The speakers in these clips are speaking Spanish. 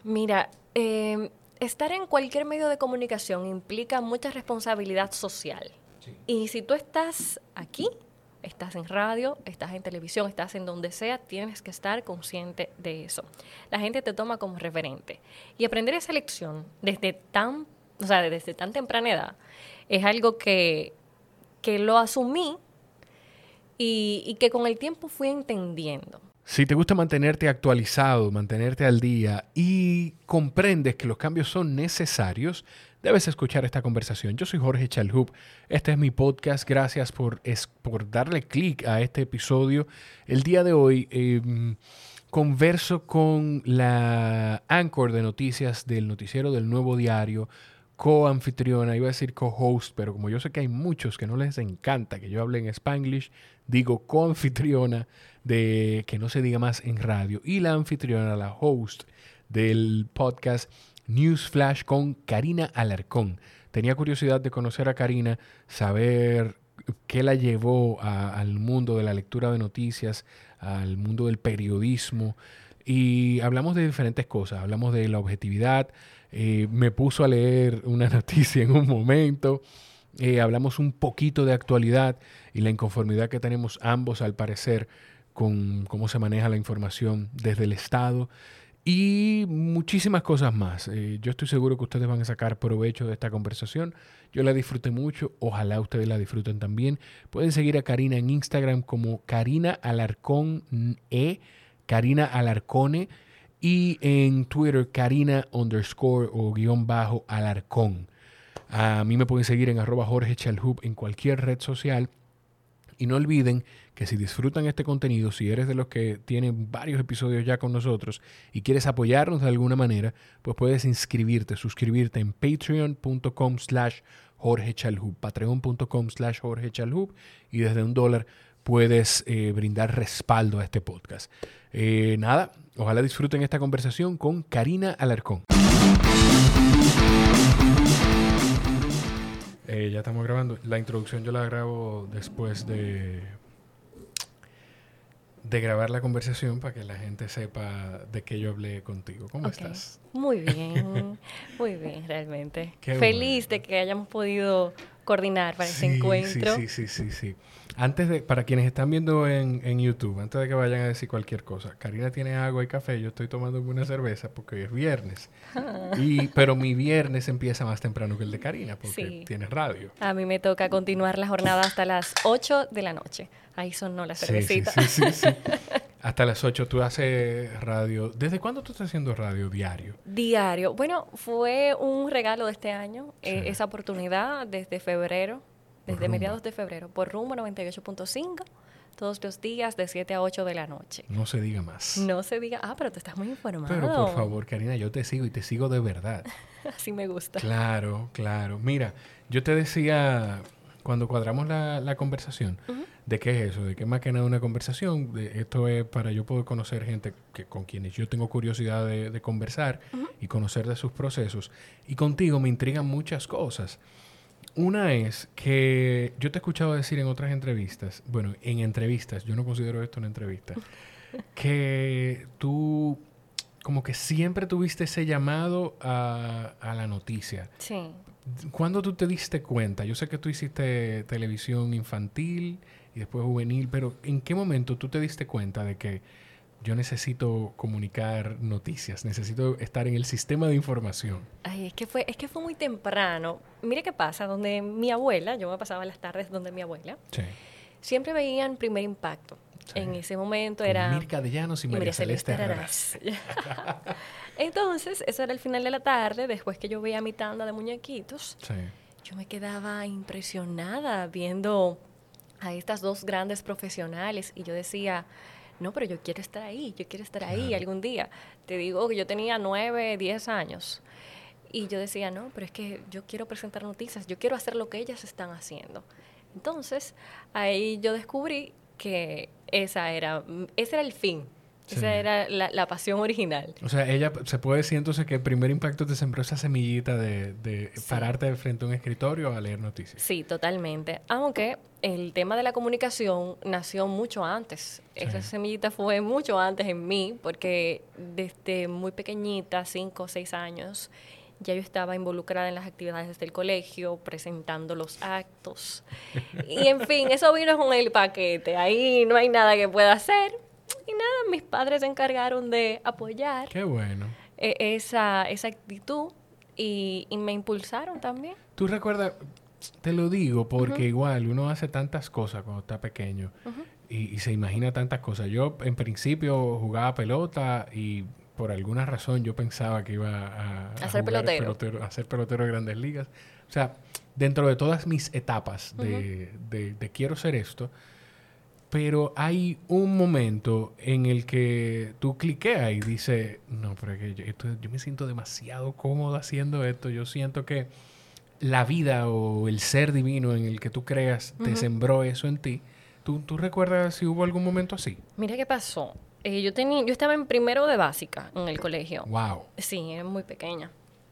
Mira, estar en cualquier medio de comunicación implica mucha responsabilidad social. Sí. Y si tú estás aquí, estás en radio, estás en televisión, estás en donde sea, tienes que estar consciente de eso. La gente te toma como referente. Y aprender esa lección desde tan temprana edad es algo que lo asumí y que con el tiempo fui entendiendo. Si te gusta mantenerte actualizado, mantenerte al día y comprendes que los cambios son necesarios, debes escuchar esta conversación. Yo soy Jorge Chalhub. Este es mi podcast. Gracias por darle clic a este episodio. El día de hoy converso con la anchor de noticias del noticiero del Nuevo Diario, co-anfitriona, iba a decir co-host, pero como yo sé que hay muchos que no les encanta que yo hable en Spanglish, digo co-anfitriona de Que no se diga más en radio, y la anfitriona, la host del podcast News Flash con Karina Alarcón. Tenía curiosidad de conocer a Karina, saber qué la llevó al mundo de la lectura de noticias, al mundo del periodismo, y hablamos de diferentes cosas. Hablamos de la objetividad, me puso a leer una noticia en un momento, hablamos un poquito de actualidad y la inconformidad que tenemos ambos al parecer con cómo se maneja la información desde el Estado y muchísimas cosas más. Yo estoy seguro que ustedes van a sacar provecho de esta conversación. Yo la disfruté mucho, ojalá ustedes la disfruten también. Pueden seguir a Karina en Instagram como Karina Alarcón Karina Alarcone, y en Twitter Karina _Alarcón. A mí me pueden seguir en @JorgeChalhub en cualquier red social. Y no olviden que si disfrutan este contenido, si eres de los que tienen varios episodios ya con nosotros y quieres apoyarnos de alguna manera, pues puedes suscribirte en patreon.com/JorgeChalhub, patreon.com/JorgeChalhub, y desde $1 puedes brindar respaldo a este podcast. Nada, ojalá disfruten esta conversación con Karina Alarcón. Ya estamos grabando. La introducción yo la grabo después de grabar la conversación para que la gente sepa de qué yo hablé contigo. ¿Cómo estás? Muy bien realmente. Qué feliz de que hayamos podido coordinar para ese encuentro. Sí. Para quienes están viendo en YouTube, antes de que vayan a decir cualquier cosa, Karina tiene agua y café, yo estoy tomando una cerveza porque es viernes. Pero mi viernes empieza más temprano que el de Karina porque tiene radio. A mí me toca continuar la jornada hasta las 8 de la noche. Ahí sonó la cervecita. Sí. Hasta las 8 tú haces radio. ¿Desde cuándo tú estás haciendo radio diario? Diario. Bueno, fue un regalo de este año, esa oportunidad desde febrero, desde mediados de febrero, por Rumbo 98.5, todos los días de 7 a 8 de la noche. No se diga más. No se diga, pero tú estás muy informado. Pero por favor, Karina, yo te sigo y te sigo de verdad. Así me gusta. Claro. Mira, yo te decía cuando cuadramos la conversación, ¿de qué es eso? ¿De qué más que nada una conversación? Esto es para yo poder conocer gente con quienes yo tengo curiosidad de conversar y conocer de sus procesos. Y contigo me intrigan muchas cosas. Una es que yo te he escuchado decir en otras entrevistas, bueno, en entrevistas, yo no considero esto una entrevista, que tú como que siempre tuviste ese llamado a la noticia. Sí. ¿Cuándo tú te diste cuenta? Yo sé que tú hiciste televisión infantil y después juvenil, pero ¿en qué momento tú te diste cuenta de que yo necesito comunicar noticias, necesito estar en el sistema de información? Ay, es que fue muy temprano. Mire qué pasa, donde mi abuela, yo me pasaba las tardes donde mi abuela, siempre veían Primer Impacto. Sí. En ese momento era Mirka de Llanos y María Celeste Herreras. Entonces, eso era el final de la tarde, después que yo veía mi tanda de muñequitos. Sí. Yo me quedaba impresionada viendo a estas dos grandes profesionales y yo decía, no, pero yo quiero estar ahí algún día. Te digo que yo tenía 9, 10 años y yo decía, no, pero es que yo quiero presentar noticias, yo quiero hacer lo que ellas están haciendo. Entonces, ahí yo descubrí que ese era el fin Sí. Esa era la pasión original. O sea, ella se puede decir entonces que el primer impacto te sembró esa semillita de Sí. pararte frente a un escritorio a leer noticias. Sí, totalmente. Aunque el tema de la comunicación nació mucho antes. Sí. Esa semillita fue mucho antes en mí, porque desde muy pequeñita, 5 o 6 años, ya yo estaba involucrada en las actividades del colegio, presentando los actos. Y en fin, eso vino con el paquete. Ahí no hay nada que pueda hacer. Y nada, mis padres se encargaron de apoyar Qué bueno. esa actitud y me impulsaron también. ¿Tú recuerdas? Te lo digo porque igual uno hace tantas cosas cuando está pequeño y se imagina tantas cosas. Yo en principio jugaba pelota y por alguna razón yo pensaba que iba a ser jugar pelotero. a ser pelotero de Grandes Ligas. O sea, dentro de todas mis etapas de quiero ser esto, pero hay un momento en el que tú cliqueas y dices, no, pero es que yo me siento demasiado cómodo haciendo esto. Yo siento que la vida o el ser divino en el que tú creas te sembró eso en ti. ¿Tú recuerdas si hubo algún momento así? Mira qué pasó. Yo estaba en primero de básica en el colegio. Wow. Sí, era muy pequeña.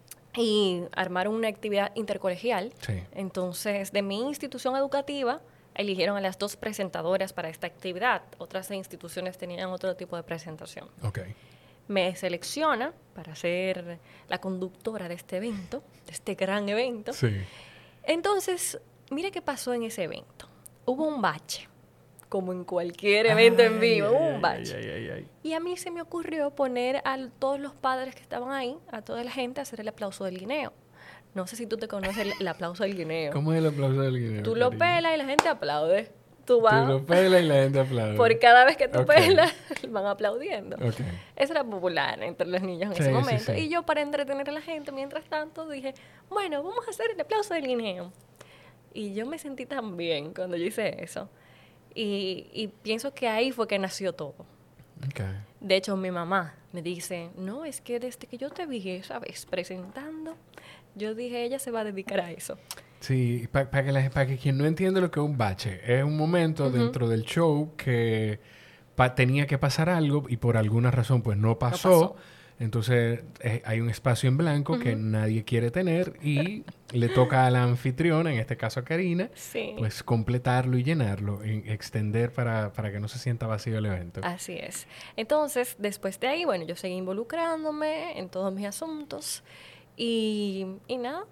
Y armaron una actividad intercolegial. Sí. Entonces, de mi institución educativa, eligieron a las 2 presentadoras para esta actividad. Otras instituciones tenían otro tipo de presentación. Ok. Me selecciona para ser la conductora de este evento, de este gran evento. Sí. Entonces, mira qué pasó en ese evento. Hubo un bache, como en cualquier evento en vivo, hubo un bache. Y a mí se me ocurrió poner a todos los padres que estaban ahí, a toda la gente, a hacer el aplauso del guineo. No sé si tú te conoces el aplauso del guineo. ¿Cómo es el aplauso del guineo? Tú lo pelas y la gente aplaude. Tú lo pelas y la gente aplaude. Por cada vez que tú pelas, van aplaudiendo. Okay. Eso era popular entre los niños en ese momento. Y yo, para entretener a la gente, mientras tanto, dije, bueno, vamos a hacer el aplauso del guineo. Y yo me sentí tan bien cuando yo hice eso. Y pienso que ahí fue que nació todo. Okay. De hecho, mi mamá me dice, no, es que desde que yo te vi esa vez presentando, yo dije, ella se va a dedicar a eso. Sí, para que quien no entiende lo que es un bache, es un momento dentro del show que tenía que pasar algo y por alguna razón pues no pasó. Entonces hay un espacio en blanco que nadie quiere tener y le toca a la anfitriona, en este caso a Karina, pues completarlo y llenarlo, extender para que no se sienta vacío el evento. Así es. Entonces, después de ahí, bueno, yo seguí involucrándome en todos mis asuntos y nada,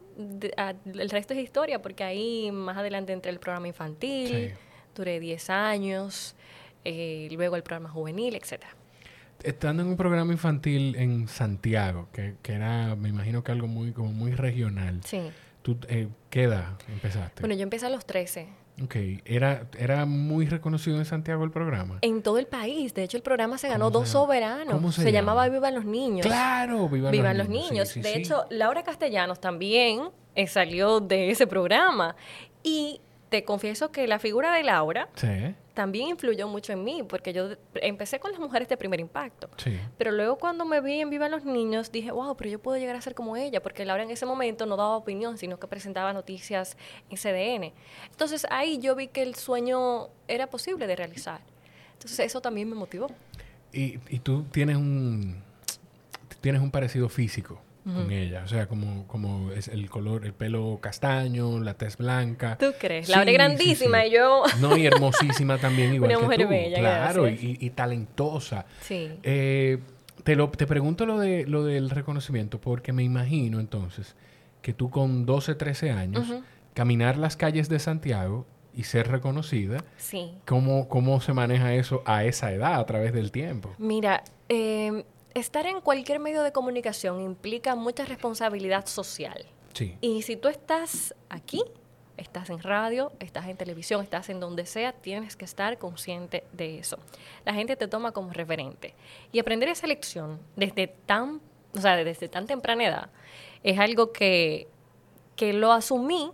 el resto es historia, porque ahí más adelante entré al programa infantil, duré 10 años, luego el programa juvenil, etcétera. Estando en un programa infantil en Santiago, que era, me imagino que algo muy regional. Sí. ¿Tú qué edad empezaste? Bueno, yo empecé a los 13. Ok. ¿Era muy reconocido en Santiago el programa? En todo el país. De hecho, el programa se ganó 2 soberanos. ¿Cómo se llamaba Vivan los Niños. ¡Claro! Vivan los Niños. Sí, de hecho, Laura Castellanos también salió de ese programa. Y te confieso que la figura de Laura también influyó mucho en mí, porque yo empecé con las mujeres de primer impacto. Sí. Pero luego cuando me vi en Vivan los Niños, dije, wow, pero yo puedo llegar a ser como ella, porque Laura en ese momento no daba opinión, sino que presentaba noticias en CDN. Entonces ahí yo vi que el sueño era posible de realizar. Entonces eso también me motivó. Y tú tienes un parecido físico con ella, o sea, como es el color, el pelo castaño, la tez blanca. ¿Tú crees? Laura es grandísima y yo... No, y hermosísima también, igual Una que mujer tú. bella, claro, y talentosa. Sí. Te pregunto lo del reconocimiento, porque me imagino entonces que tú con 12, 13 años, caminar las calles de Santiago y ser reconocida, sí. ¿Cómo se maneja eso a esa edad, a través del tiempo? Mira, estar en cualquier medio de comunicación implica mucha responsabilidad social. Sí. Y si tú estás aquí, estás en radio, estás en televisión, estás en donde sea, tienes que estar consciente de eso. La gente te toma como referente. Y aprender esa lección desde tan temprana edad es algo que lo asumí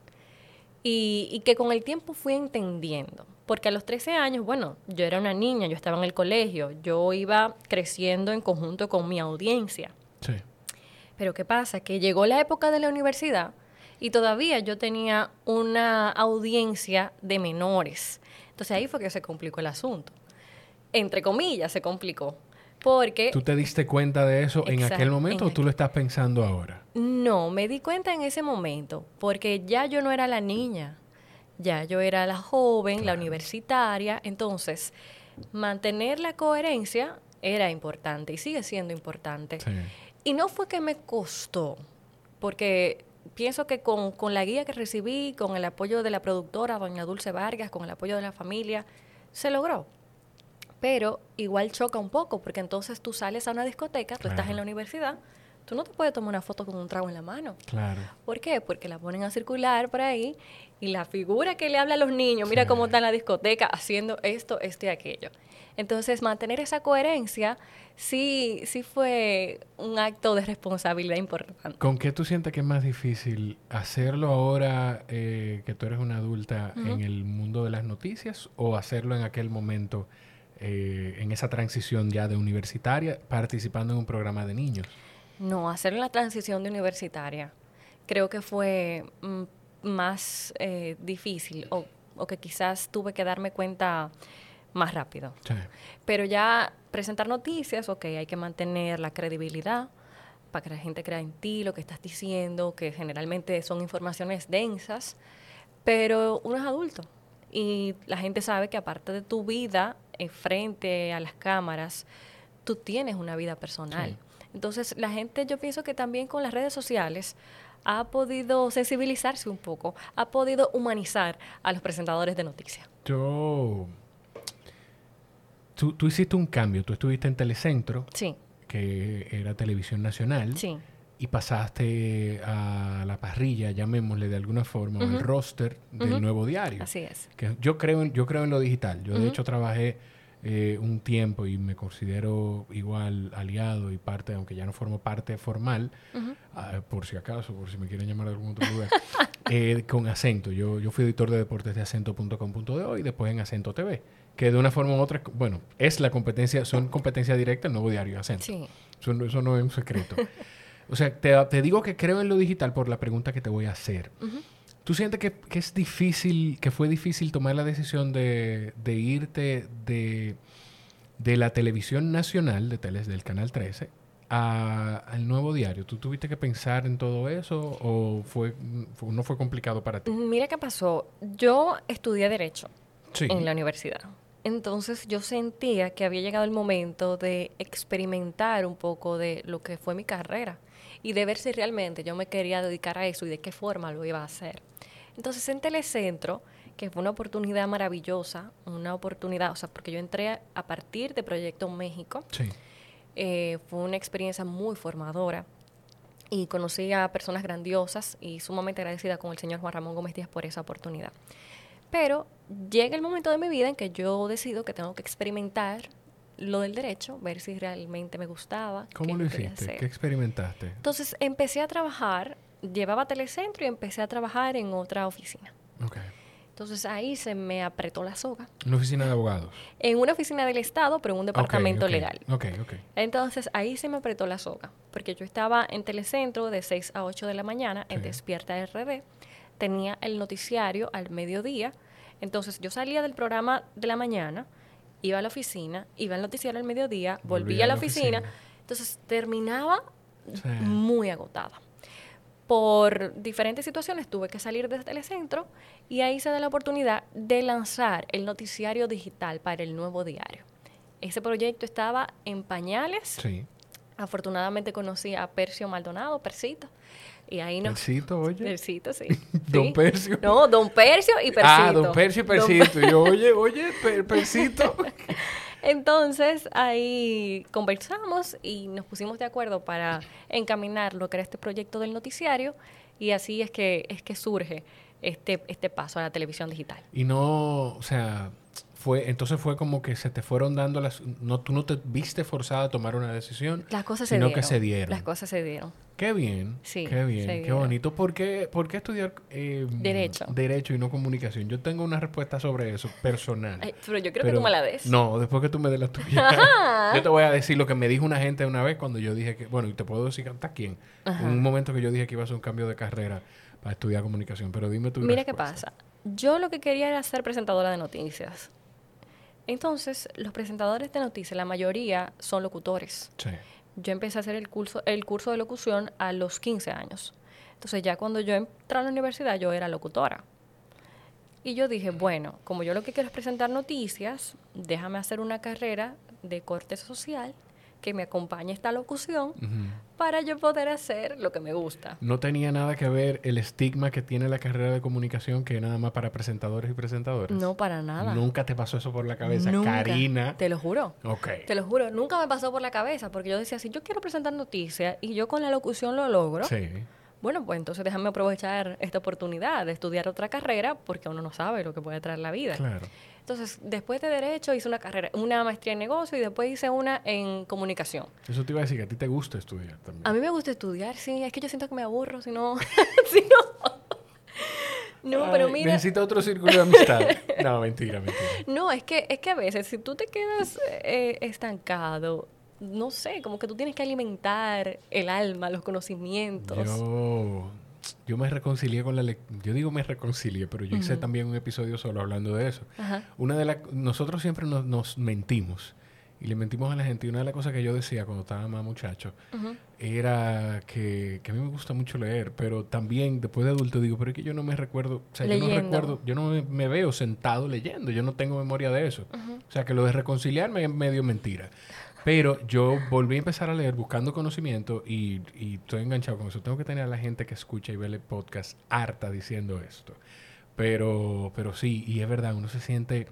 y que con el tiempo fui entendiendo. Porque a los 13 años, bueno, yo era una niña, yo estaba en el colegio, yo iba creciendo en conjunto con mi audiencia. Sí. Pero ¿qué pasa? Que llegó la época de la universidad y todavía yo tenía una audiencia de menores. Entonces ahí fue que se complicó el asunto. entre comillas, se complicó. Porque... ¿Tú te diste cuenta de eso en aquel momento o tú lo estás pensando ahora? No, me di cuenta en ese momento, porque ya yo no era la niña, ya yo era la joven, la universitaria. Entonces, mantener la coherencia era importante y sigue siendo importante. Sí. Y no fue que me costó, porque pienso que con la guía que recibí, con el apoyo de la productora, doña Dulce Vargas, con el apoyo de la familia, se logró. Pero igual choca un poco, porque entonces tú sales a una discoteca, tú estás en la universidad, tú no te puedes tomar una foto con un trago en la mano. Claro. ¿Por qué? Porque la ponen a circular por ahí y la figura que le habla a los niños, mira cómo está en la discoteca haciendo esto y aquello. Entonces, mantener esa coherencia sí fue un acto de responsabilidad importante. ¿Con qué tú sientes que es más difícil hacerlo ahora que tú eres una adulta en el mundo de las noticias o hacerlo en aquel momento en esa transición ya de universitaria participando en un programa de niños? No, hacer la transición de universitaria creo que fue más difícil o que quizás tuve que darme cuenta más rápido. Sí. Pero ya presentar noticias, ok, hay que mantener la credibilidad para que la gente crea en ti, lo que estás diciendo, que generalmente son informaciones densas, pero uno es adulto y la gente sabe que aparte de tu vida frente a las cámaras, tú tienes una vida personal. Sí. Entonces, la gente, yo pienso que también con las redes sociales ha podido sensibilizarse un poco, ha podido humanizar a los presentadores de noticias. Tú hiciste un cambio, tú estuviste en Telecentro, sí, que era Televisión Nacional, sí, y pasaste a la parrilla, llamémosle de alguna forma, o el roster del Nuevo Diario. Así es. Que yo creo en lo digital. Yo de hecho trabajé un tiempo y me considero igual aliado y parte, aunque ya no formo parte formal, por si acaso, por si me quieren llamar de algún otro lugar, con Acento. Yo fui editor de deportes de acento.com.do y después en Acento TV, que de una forma u otra, bueno, es la competencia, son competencia directa el Nuevo Diario Acento. Sí. Eso no es un secreto. O sea, te digo que creo en lo digital por la pregunta que te voy a hacer. ¿Tú sientes que es difícil, que fue difícil tomar la decisión de irte de la televisión nacional, del Canal 13, al Nuevo Diario? ¿Tú tuviste que pensar en todo eso o no fue complicado para ti? Mira qué pasó. Yo estudié Derecho Sí. en la universidad. Entonces yo sentía que había llegado el momento de experimentar un poco de lo que fue mi carrera y de ver si realmente yo me quería dedicar a eso y de qué forma lo iba a hacer. Entonces en Telecentro, que fue una oportunidad maravillosa, una oportunidad, o sea, porque yo entré a partir de Proyecto México, Sí. Fue una experiencia muy formadora y conocí a personas grandiosas y sumamente agradecida con el señor Juan Ramón Gómez Díaz por esa oportunidad. Pero llega el momento de mi vida en que yo decido que tengo que experimentar lo del derecho, ver si realmente me gustaba. ¿Cómo lo hiciste? ¿Qué experimentaste? Entonces empecé a trabajar, llevaba Telecentro y empecé a trabajar en otra oficina. Okay. Entonces ahí se me apretó la soga. ¿Una oficina de abogados? En una oficina del Estado, pero en un departamento legal. Okay. Entonces ahí se me apretó la soga, porque yo estaba en Telecentro de 6 a 8 de la mañana, en Despierta RD. Tenía el noticiario al mediodía. Entonces yo salía del programa de la mañana, iba a la oficina, iba al noticiario al mediodía, volvía a la oficina. Entonces terminaba muy agotada. Por diferentes situaciones tuve que salir de Telecentro y ahí se da la oportunidad de lanzar el noticiario digital para el Nuevo Diario. Ese proyecto estaba en pañales. Sí. Afortunadamente conocí a Percio Maldonado, Persito. Y ahí nos... ¿Persito, oye? Persito, sí. ¿Don Percio? No, Don Percio y Persito. Ah, Don Percio y Persito. Y yo, oye, Persito. Entonces, ahí conversamos y nos pusimos de acuerdo para encaminar lo que era este proyecto del noticiario y así es que surge este paso a la televisión digital. Y no, o sea... Entonces fue como que se te fueron dando tú no te viste forzada a tomar una decisión, las cosas sino que se dieron. Las cosas se dieron. Qué bien, sí, qué bien, qué bonito. ¿Por qué estudiar Derecho y no comunicación? Yo tengo una respuesta sobre eso, personal. Ay, pero yo creo que tú me la des. No, después que tú me des la tuya. Yo te voy a decir lo que me dijo una gente una vez cuando yo dije que... Bueno, y te puedo decir hasta quién. En un momento que yo dije que iba a hacer un cambio de carrera para estudiar comunicación. Pero dime tu respuesta. Mira qué pasa. Yo lo que quería era ser presentadora de noticias. Entonces, los presentadores de noticias, la mayoría son locutores. Sí. Yo empecé a hacer el curso de locución a los 15 años. Entonces, ya cuando yo entré a la universidad, yo era locutora. Y yo dije, bueno, como yo lo que quiero es presentar noticias, déjame hacer una carrera de corte social que me acompañe esta locución para yo poder hacer lo que me gusta. No tenía nada que ver el estigma que tiene la carrera de comunicación, que es nada más para presentadores y presentadoras. No, para nada. Nunca te pasó eso por la cabeza, Nunca. Karina. Te lo juro. Ok. Te lo juro. Nunca me pasó por la cabeza porque yo decía, si yo quiero presentar noticias y yo con la locución lo logro, Sí. bueno, pues entonces déjame aprovechar esta oportunidad de estudiar otra carrera porque uno no sabe lo que puede traer la vida. Claro. Entonces, después de Derecho hice una maestría en negocio y después hice una en comunicación. Eso te iba a decir, que a ti te gusta estudiar también. A mí me gusta estudiar, sí. Es que yo siento que me aburro si no... si no... No, pero mira... Necesito otro círculo de amistad. No, mentira. No, es que a veces si tú te quedas estancado, no sé, como que tú tienes que alimentar el alma, los conocimientos. Yo me reconcilié con yo digo me reconcilié, pero yo hice también un episodio solo hablando de eso. Ajá. Nosotros siempre nos mentimos. Y le mentimos a la gente. Y una de las cosas que yo decía cuando estaba más muchacho era que a mí me gusta mucho leer, pero también después de adulto digo, pero es que yo no me recuerdo, o sea, yo no me veo sentado leyendo, yo no tengo memoria de eso. O sea, que lo de reconciliarme es medio mentira. Pero yo volví a empezar a leer buscando conocimiento y estoy enganchado con eso. Tengo que tener a la gente que escucha y ve el podcast harta diciendo esto. Pero sí, y es verdad, uno se siente...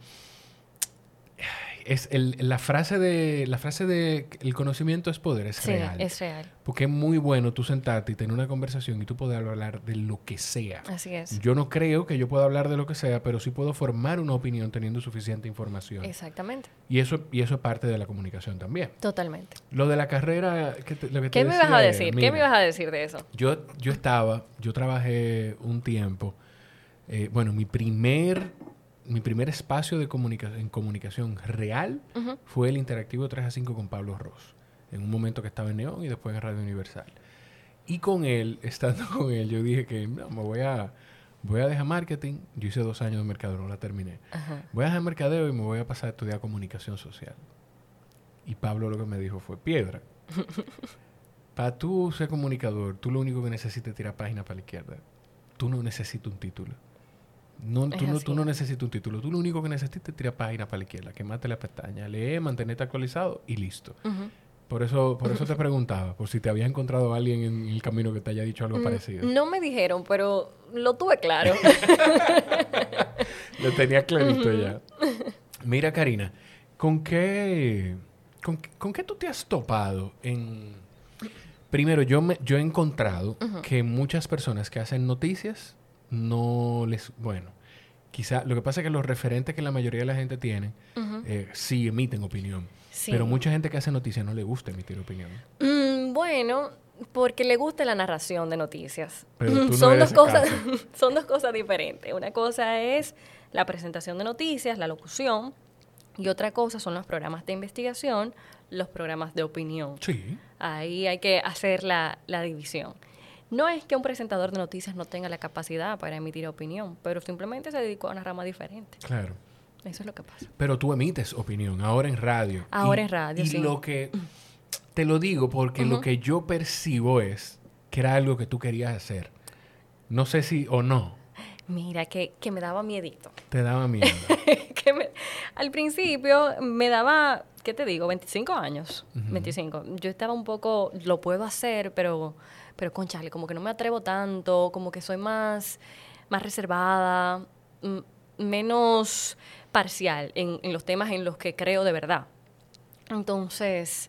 La frase de el conocimiento es poder, es real. Sí, es real. Porque es muy bueno tú sentarte y tener una conversación y tú poder hablar de lo que sea. Así es. Yo no creo que yo pueda hablar de lo que sea, pero sí puedo formar una opinión teniendo suficiente información. Exactamente. Y eso es parte de la comunicación también. Totalmente. Lo de la carrera... ¿Qué me ibas a decir? ¿Qué me ibas a decir de eso? Yo trabajé un tiempo... mi primer espacio de comunicación real fue el interactivo 3 a 5 con Pablo Ross. En un momento que estaba en Neón y después en Radio Universal. Y con él, estando con él, yo dije que no, voy a dejar marketing. Yo hice 2 años de mercadeo, no la terminé. Ajá. Voy a dejar mercadeo y me voy a pasar a estudiar comunicación social. Y Pablo lo que me dijo fue, Piedra, para tú ser comunicador, tú lo único que necesitas es tirar páginas para la izquierda. Tú no necesitas un título. Tú no necesitas un título. Tú lo único que necesitas es tirar páginas para la izquierda, quemarte la pestaña, leer, mantenerte actualizado y listo. Por eso te preguntaba, por si te había encontrado alguien en el camino que te haya dicho algo parecido. No me dijeron, pero lo tuve claro. Lo tenía clarito ya. Mira, Karina, ¿con qué tú te has topado en... Primero, yo he encontrado que muchas personas que hacen noticias no les... Bueno, quizá... Lo que pasa es que los referentes que la mayoría de la gente tiene sí emiten opinión. Sí. Pero mucha gente que hace noticias no le gusta emitir opinión. Bueno, porque le gusta la narración de noticias. Pero tú no son eres son 2 cosas diferentes. Una cosa es la presentación de noticias, la locución, y otra cosa son los programas de investigación, los programas de opinión. Sí. Ahí hay que hacer la división. No es que un presentador de noticias no tenga la capacidad para emitir opinión, pero simplemente se dedicó a una rama diferente. Claro. Eso es lo que pasa. Pero tú emites opinión, ahora en radio. Ahora en radio, sí. Y lo que... Te lo digo porque lo que yo percibo es que era algo que tú querías hacer. No sé si o no. Mira, que me daba miedito. Te daba miedo. Al principio me daba, ¿qué te digo? 25 años. 25. Yo estaba un poco... Lo puedo hacer, pero cónchale, como que no me atrevo tanto, como que soy más reservada, menos parcial en los temas en los que creo de verdad. Entonces,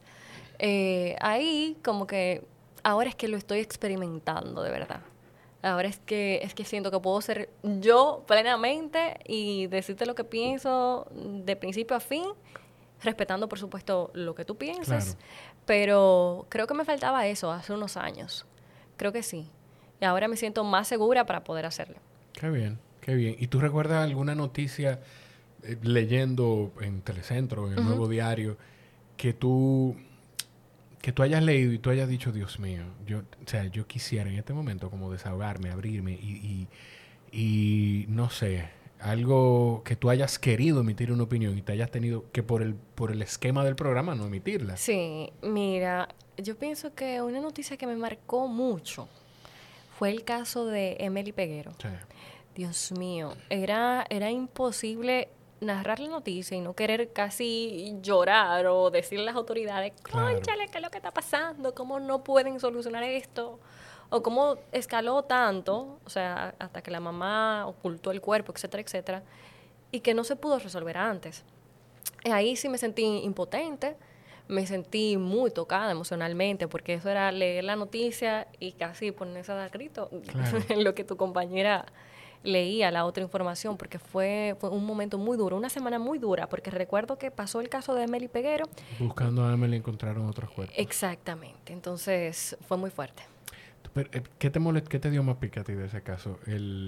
ahí como que ahora es que lo estoy experimentando de verdad. Ahora es que siento que puedo ser yo plenamente y decirte lo que pienso de principio a fin, respetando, por supuesto, lo que tú pienses. Claro. Pero creo que me faltaba eso hace unos años. Creo que sí. Y ahora me siento más segura para poder hacerlo. Qué bien, qué bien. ¿Y tú recuerdas alguna noticia leyendo en Telecentro, en el Nuevo Diario, que tú hayas leído y tú hayas dicho, Dios mío, yo quisiera en este momento como desahogarme, abrirme y no sé, algo que tú hayas querido emitir una opinión y te hayas tenido que por el esquema del programa no emitirla. Sí, mira, yo pienso que una noticia que me marcó mucho fue el caso de Emily Peguero. Sí. Dios mío, era imposible narrar la noticia y no querer casi llorar o decirle a las autoridades, Claro. cónchale, ¿qué es lo que está pasando? ¿Cómo no pueden solucionar esto? O cómo escaló tanto, o sea, hasta que la mamá ocultó el cuerpo, etcétera, etcétera, y que no se pudo resolver antes. Ahí sí me sentí impotente, me sentí muy tocada emocionalmente, porque eso era leer la noticia y casi ponerse a dar grito Claro. en lo que tu compañera leía la otra información, porque fue un momento muy duro, una semana muy dura, porque recuerdo que pasó el caso de Emily Peguero. Buscando a Emily encontraron otros cuerpos. Exactamente, entonces fue muy fuerte. Pero, ¿qué te dio más pique a ti de ese caso?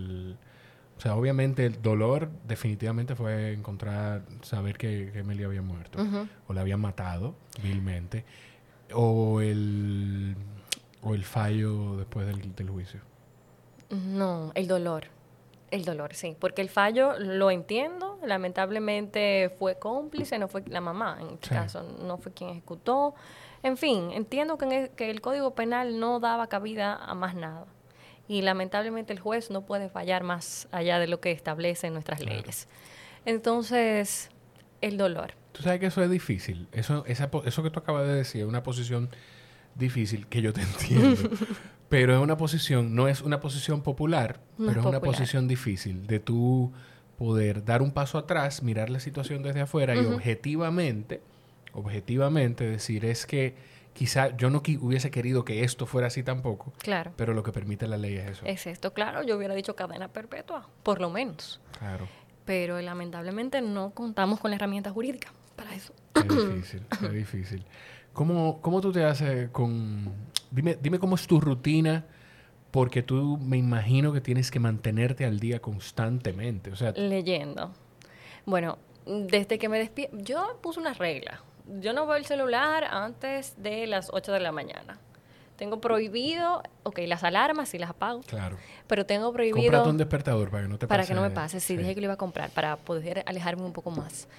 O sea, obviamente el dolor definitivamente fue saber que Emily había muerto. Ujú. O la habían matado vilmente. O el fallo después del juicio. No, el dolor, sí, porque el fallo lo entiendo, lamentablemente fue cómplice, no fue la mamá en este Sí. caso, no fue quien ejecutó. En fin, entiendo que el Código Penal no daba cabida a más nada. Y lamentablemente el juez no puede fallar más allá de lo que establecen nuestras Claro. leyes. Entonces, el dolor. Tú sabes que eso es difícil. Eso que tú acabas de decir es una posición difícil, que yo te entiendo. Pero es una posición, no es una posición popular, No pero es es una popular. posición difícil de tú poder dar un paso atrás, mirar la situación desde afuera y objetivamente decir, es que quizá yo no hubiese querido que esto fuera así tampoco, Claro. pero lo que permite la ley es eso. Es esto, claro, yo hubiera dicho cadena perpetua, por lo menos. Claro. Pero lamentablemente no contamos con la herramienta jurídica para eso. Es difícil, es difícil. ¿Cómo tú te haces con... Dime cómo es tu rutina, porque tú me imagino que tienes que mantenerte al día constantemente. O sea, Leyendo. Bueno, desde que me despierto, yo puse una regla. Yo no veo el celular antes de las 8 de la mañana. Tengo prohibido, ok, las alarmas sí las apago, claro. pero tengo prohibido... Cómprate un despertador para que no te pase. Para que no me pase, sí, dije que lo iba a comprar para poder alejarme un poco más.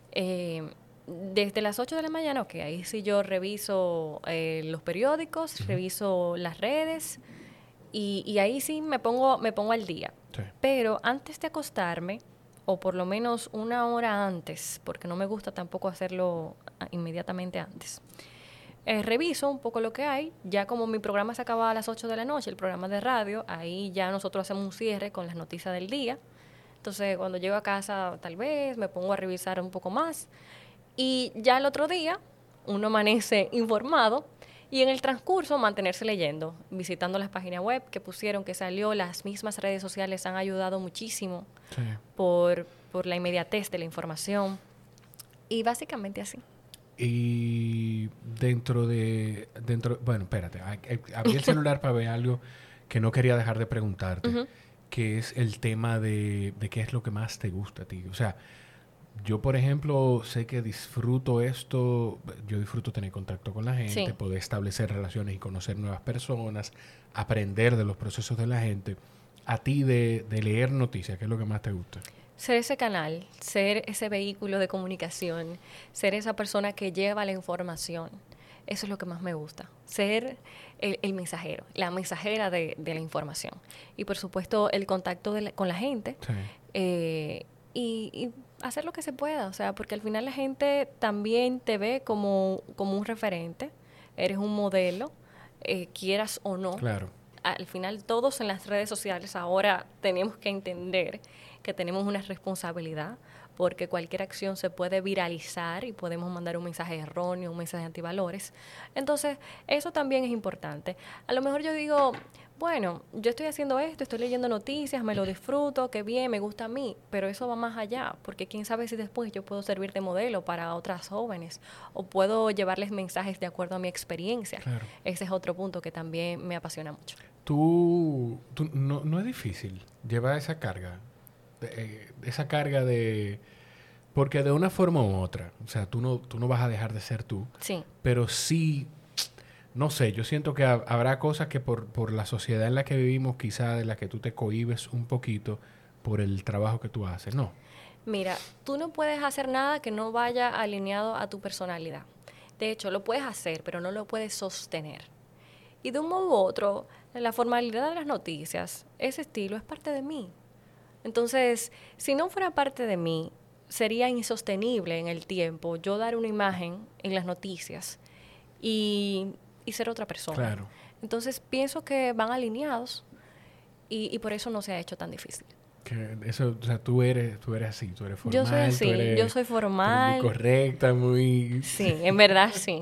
Desde las 8 de la mañana, ok, ahí sí yo reviso los periódicos, reviso las redes y ahí sí me pongo al día. Sí. Pero antes de acostarme, o por lo menos una hora antes, porque no me gusta tampoco hacerlo inmediatamente antes, reviso un poco lo que hay. Ya como mi programa se acaba a las 8 de la noche, el programa de radio, ahí ya nosotros hacemos un cierre con las noticias del día. Entonces, cuando llego a casa, tal vez me pongo a revisar un poco más. Y ya el otro día, uno amanece informado y en el transcurso mantenerse leyendo, visitando las páginas web que pusieron, que salió, las mismas redes sociales han ayudado muchísimo Sí. por la inmediatez de la información. Y básicamente así. Y bueno, espérate, abrí el celular para ver algo que no quería dejar de preguntarte, que es el tema de qué es lo que más te gusta a ti. O sea, yo, por ejemplo, sé que disfruto esto, yo disfruto tener contacto con la gente, Sí. poder establecer relaciones y conocer nuevas personas, aprender de los procesos de la gente. A ti de leer noticias, ¿qué es lo que más te gusta? Ser ese canal, ser ese vehículo de comunicación, ser esa persona que lleva la información. Eso es lo que más me gusta. Ser el mensajero, la mensajera de la información. Y por supuesto el contacto con la gente. Sí. Y hacer lo que se pueda. O sea, porque al final la gente también te ve como un referente. Eres un modelo, quieras o no. Claro. Al final todos en las redes sociales ahora tenemos que entender que tenemos una responsabilidad porque cualquier acción se puede viralizar y podemos mandar un mensaje erróneo, un mensaje antivalores. Entonces, eso también es importante. A lo mejor yo digo, bueno, yo estoy haciendo esto, estoy leyendo noticias, me lo disfruto, qué bien, me gusta a mí, pero eso va más allá, porque quién sabe si después yo puedo servir de modelo para otras jóvenes o puedo llevarles mensajes de acuerdo a mi experiencia. Claro. Ese es otro punto que también me apasiona mucho. Tú no es difícil llevar esa carga, porque de una forma u otra, o sea, tú no vas a dejar de ser tú, Sí. pero sí, no sé, yo siento que habrá cosas que por la sociedad en la que vivimos, quizá de las que tú te cohibes un poquito, por el trabajo que tú haces, no. Mira, tú no puedes hacer nada que no vaya alineado a tu personalidad. De hecho, lo puedes hacer, pero no lo puedes sostener. Y de un modo u otro, la formalidad de las noticias, ese estilo es parte de mí. Entonces, si no fuera parte de mí, sería insostenible en el tiempo yo dar una imagen en las noticias y ser otra persona. Claro. Entonces, pienso que van alineados y por eso no se ha hecho tan difícil. Que eso, o sea, tú eres así, tú eres formal. Yo soy así, yo soy formal. Muy correcta, muy... Sí, en verdad sí.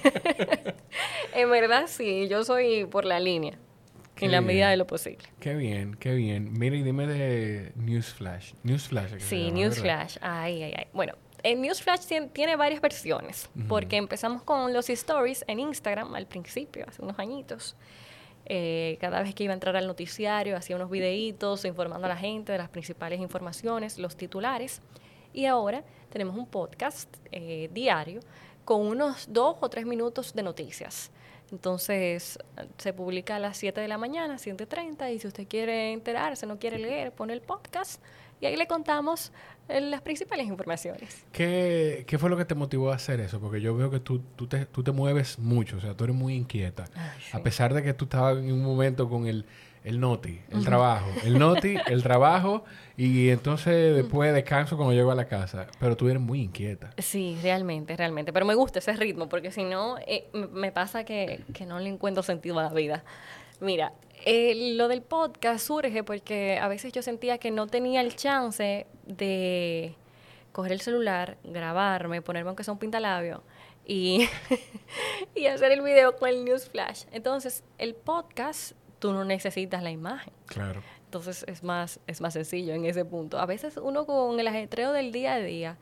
En verdad sí, yo soy por la línea, en la medida de lo posible. Qué bien, qué bien. Mira, y dime de Newsflash. Newsflash. Sí, Newsflash. Ay. Bueno, el Newsflash tiene varias versiones, porque empezamos con los stories en Instagram al principio, hace unos añitos. Cada vez que iba a entrar al noticiario, hacía unos videitos informando a la gente de las principales informaciones, los titulares. Y ahora tenemos un podcast diario con unos 2 o 3 minutos de noticias. Entonces, se publica a las 7 de la mañana, 7:30, y si usted quiere enterarse, no quiere leer, pone el podcast y ahí le contamos las principales informaciones. ¿Qué fue lo que te motivó a hacer eso? Porque yo veo que tú te mueves mucho, o sea, tú eres muy inquieta. Ay, sí. A pesar de que tú estabas en un momento con el noti, el trabajo. El noti, el trabajo, y entonces después descanso cuando llego a la casa. Pero tú eres muy inquieta. Sí, realmente. Pero me gusta ese ritmo, porque si no, me pasa que no le encuentro sentido a la vida. Mira, lo del podcast surge porque a veces yo sentía que no tenía el chance de coger el celular, grabarme, ponerme aunque sea un pintalabio y, y hacer el video con el Newsflash. Entonces, el podcast, tú no necesitas la imagen. Claro. Entonces, es más sencillo en ese punto. A veces uno con el ajetreo del día a día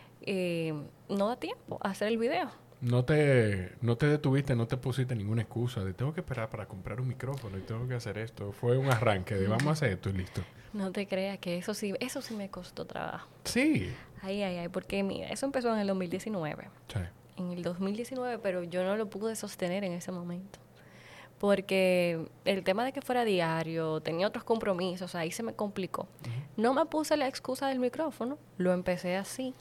no da tiempo a hacer el video. No te detuviste, no te pusiste ninguna excusa de tengo que esperar para comprar un micrófono y tengo que hacer esto. Fue un arranque de vamos a hacer esto y listo. No te creas que eso sí me costó trabajo. Sí. Ay, porque mira, eso empezó en el 2019. Sí. En el 2019, pero yo no lo pude sostener en ese momento. Porque el tema de que fuera diario, tenía otros compromisos, ahí se me complicó. No me puse la excusa del micrófono, lo empecé así.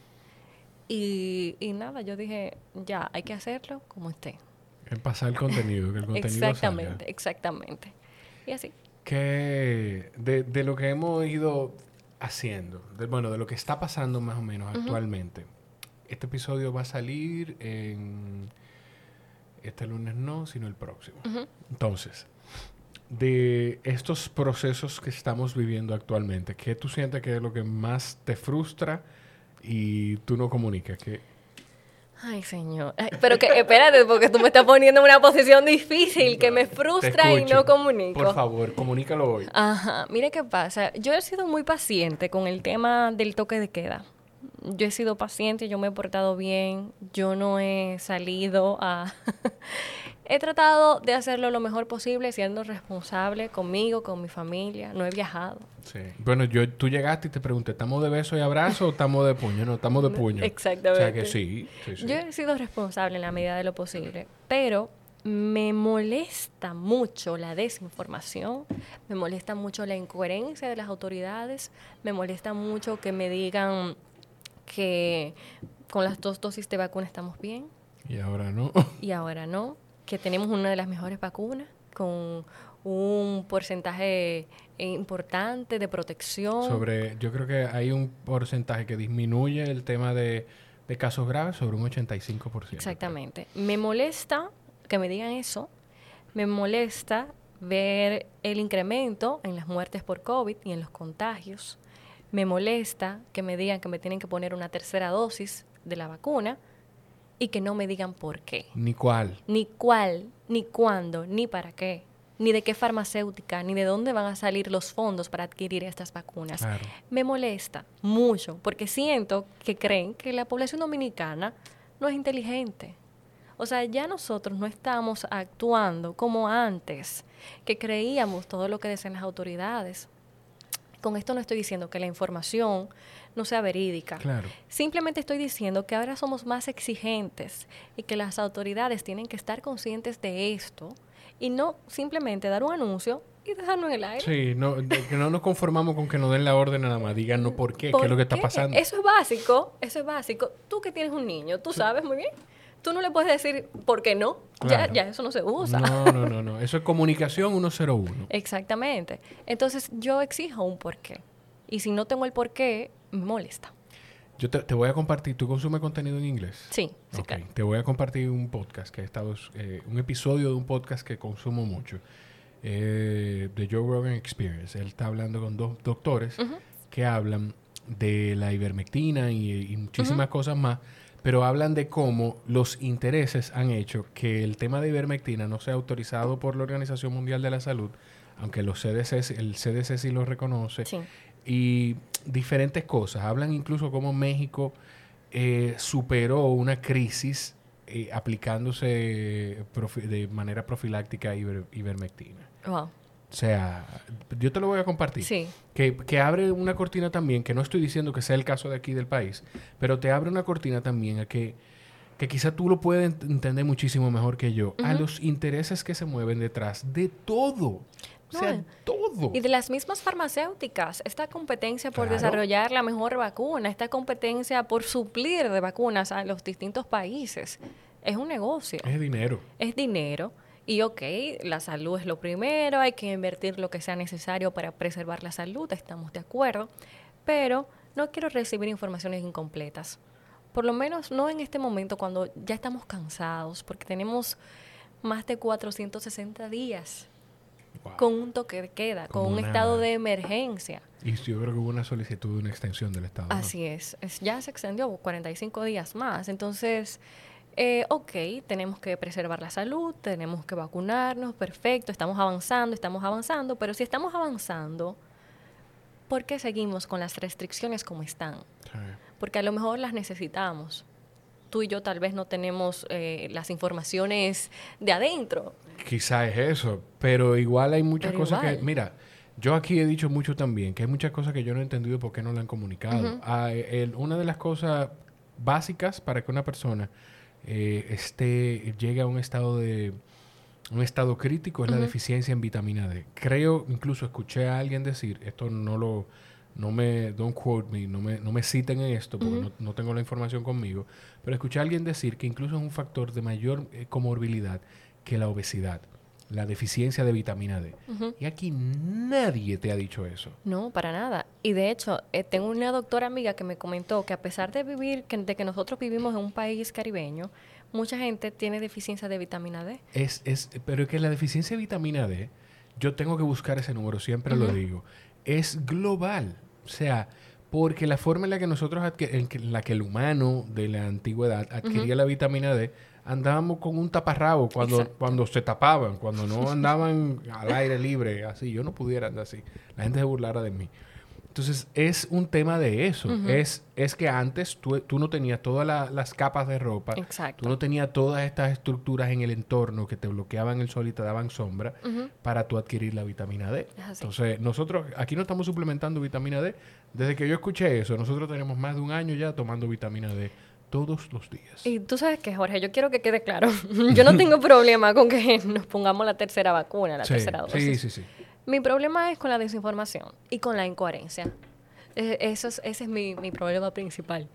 Y nada, yo dije, ya, hay que hacerlo como esté. Es pasar el contenido, que el contenido salga. Exactamente. Y así. Que de lo que hemos ido haciendo, de lo que está pasando más o menos actualmente, este episodio va a salir en... Este lunes no, sino el próximo. Entonces, de estos procesos que estamos viviendo actualmente, ¿qué tú sientes que es lo que más te frustra y tú no comunicas? Ay, señor. Ay, pero que espérate, porque tú me estás poniendo en una posición difícil que me frustra y no comunico. Por favor, comunícalo hoy. Ajá. Mire qué pasa. Yo he sido muy paciente con el tema del toque de queda. Yo he sido paciente, yo me he portado bien, yo no he salido a... He tratado de hacerlo lo mejor posible, siendo responsable conmigo, con mi familia. No he viajado. Sí. Bueno, tú llegaste y te pregunté, ¿estamos de beso y abrazo o estamos de puño? No, estamos de puño. Exactamente. O sea que sí. Yo he sido responsable en la medida de lo posible, pero me molesta mucho la desinformación, me molesta mucho la incoherencia de las autoridades, me molesta mucho que me digan que con las 2 dosis de vacuna estamos bien. Y ahora no. Y ahora no. Que tenemos una de las mejores vacunas con un porcentaje importante de protección. Yo creo que hay un porcentaje que disminuye el tema de casos graves sobre un 85%. Exactamente. Me molesta que me digan eso. Me molesta ver el incremento en las muertes por COVID y en los contagios. Me molesta que me digan que me tienen que poner una 3ª dosis de la vacuna y que no me digan por qué. Ni cuál, ni cuándo, ni para qué, ni de qué farmacéutica, ni de dónde van a salir los fondos para adquirir estas vacunas. Claro. Me molesta mucho porque siento que creen que la población dominicana no es inteligente. O sea, ya nosotros no estamos actuando como antes, que creíamos todo lo que decían las autoridades. Con esto no estoy diciendo que la información no sea verídica. Claro. Simplemente estoy diciendo que ahora somos más exigentes y que las autoridades tienen que estar conscientes de esto y no simplemente dar un anuncio y dejarlo en el aire. Sí, que no nos conformamos con que nos den la orden nada más, díganos por qué, qué es lo que está pasando. Eso es básico. Tú que tienes un niño, tú sabes muy bien. Tú no le puedes decir por qué no. Claro. Ya eso no se usa. No. Eso es comunicación 101. Exactamente. Entonces yo exijo un porqué. Y si no tengo el porqué, me molesta. Yo te voy a compartir. ¿Tú consumes contenido en inglés? Sí, Okay. claro. Te voy a compartir un podcast que he estado... un episodio de un podcast que consumo mucho. The Joe Rogan Experience. Él está hablando con dos doctores que hablan de la ivermectina y muchísimas cosas más, pero hablan de cómo los intereses han hecho que el tema de ivermectina no sea autorizado por la Organización Mundial de la Salud, aunque el CDC sí lo reconoce, Sí. y diferentes cosas. Hablan incluso cómo México superó una crisis aplicándose de manera profiláctica ivermectina. Wow. O sea, yo te lo voy a compartir. Sí. Que abre una cortina también, que no estoy diciendo que sea el caso de aquí del país, pero te abre una cortina también a que quizá tú lo puedes entender muchísimo mejor que yo, a los intereses que se mueven detrás de todo. O sea, todo. Y de las mismas farmacéuticas, esta competencia por Claro. desarrollar la mejor vacuna, esta competencia por suplir de vacunas a los distintos países, es un negocio. Es dinero. Es dinero. Y la salud es lo primero, hay que invertir lo que sea necesario para preservar la salud, estamos de acuerdo, pero no quiero recibir informaciones incompletas. Por lo menos no en este momento cuando ya estamos cansados, porque tenemos más de 460 días Wow. con un toque de queda, Como con un una- estado de emergencia. Y yo creo que hubo una solicitud de una extensión del Estado. ¿no? Así es, ya se extendió 45 días más. Entonces, tenemos que preservar la salud, tenemos que vacunarnos, perfecto, estamos avanzando, pero si estamos avanzando, ¿por qué seguimos con las restricciones como están? Sí. Porque a lo mejor las necesitamos. Tú y yo tal vez no tenemos las informaciones de adentro. Quizá es eso, pero igual hay muchas Pero cosas igual. que... Mira, yo aquí he dicho mucho también, que hay muchas cosas que yo no he entendido por qué no le han comunicado. Una de las cosas básicas para que una persona llegue a un estado crítico es la deficiencia en vitamina D. Creo, incluso escuché a alguien decir, esto don't quote me, no me citen en esto porque no tengo la información conmigo, pero escuché a alguien decir que incluso es un factor de mayor comorbilidad que la obesidad, la deficiencia de vitamina D. Y aquí nadie te ha dicho eso. No, para nada. Y de hecho, tengo una doctora amiga que me comentó que a pesar de de que nosotros vivimos en un país caribeño, mucha gente tiene deficiencia de vitamina D. Pero es que la deficiencia de vitamina D, yo tengo que buscar ese número, siempre lo digo, es global. O sea, porque la forma en la que nosotros, en la que el humano de la antigüedad adquiría la vitamina D, andábamos con un taparrabo cuando se tapaban, cuando no andaban al aire libre, así. Yo no pudiera andar así. La gente se burlara de mí. Entonces, es un tema de eso. Es que antes tú no tenías todas las capas de ropa. Exacto. Tú no tenías todas estas estructuras en el entorno que te bloqueaban el sol y te daban sombra para tú adquirir la vitamina D. Es así. Entonces, nosotros aquí no estamos suplementando vitamina D. Desde que yo escuché eso, nosotros tenemos más de un año ya tomando vitamina D todos los días. Y tú sabes que, Jorge, yo quiero que quede claro. Yo no tengo problema con que nos pongamos la tercera vacuna, la tercera dosis. Sí. Mi problema es con la desinformación y con la incoherencia. Ese es mi problema principal.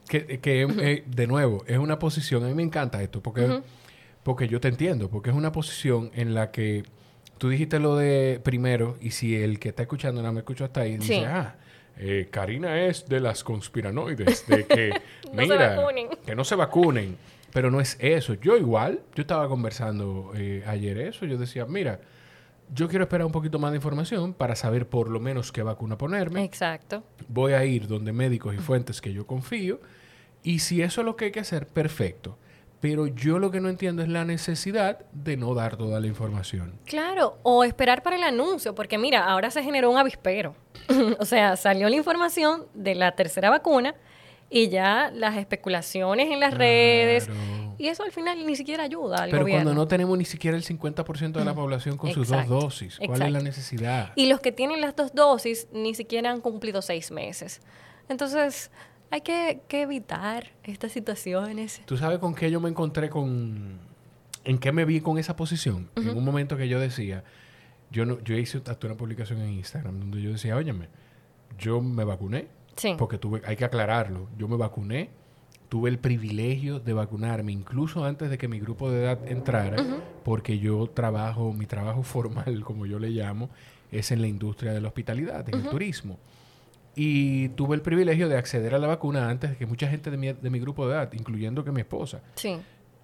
De nuevo, es una posición, a mí me encanta esto, porque yo te entiendo, porque es una posición en la que tú dijiste lo de primero, y si el que está escuchando no me escuchó hasta ahí, dice, Karina es de las conspiranoides, de que, No se vacunen. que no se vacunen. Pero no es eso. Yo estaba conversando ayer eso, yo decía, mira, yo quiero esperar un poquito más de información para saber por lo menos qué vacuna ponerme. Exacto. Voy a ir donde médicos y fuentes que yo confío. Y si eso es lo que hay que hacer, perfecto. Pero yo lo que no entiendo es la necesidad de no dar toda la información. Claro, o esperar para el anuncio, porque mira, ahora se generó un avispero. O sea, salió la información de la tercera vacuna y ya las especulaciones en las redes. Y eso al final ni siquiera ayuda al Pero gobierno. cuando no tenemos ni siquiera el 50% de la población con sus 2 dosis, ¿cuál es la necesidad? Y los que tienen las 2 dosis ni siquiera han cumplido 6 meses. Entonces, hay que evitar estas situaciones. ¿Tú sabes con qué yo me encontré con ¿En qué me vi con esa posición? En un momento que yo decía, yo hice hasta una publicación en Instagram donde yo decía, óyeme, yo me vacuné, porque hay que aclararlo, yo me vacuné, tuve el privilegio de vacunarme incluso antes de que mi grupo de edad entrara, porque mi trabajo formal, como yo le llamo, es en la industria de la hospitalidad, en el turismo. Y tuve el privilegio de acceder a la vacuna antes de que mucha gente de mi grupo de edad, incluyendo que mi esposa. Sí.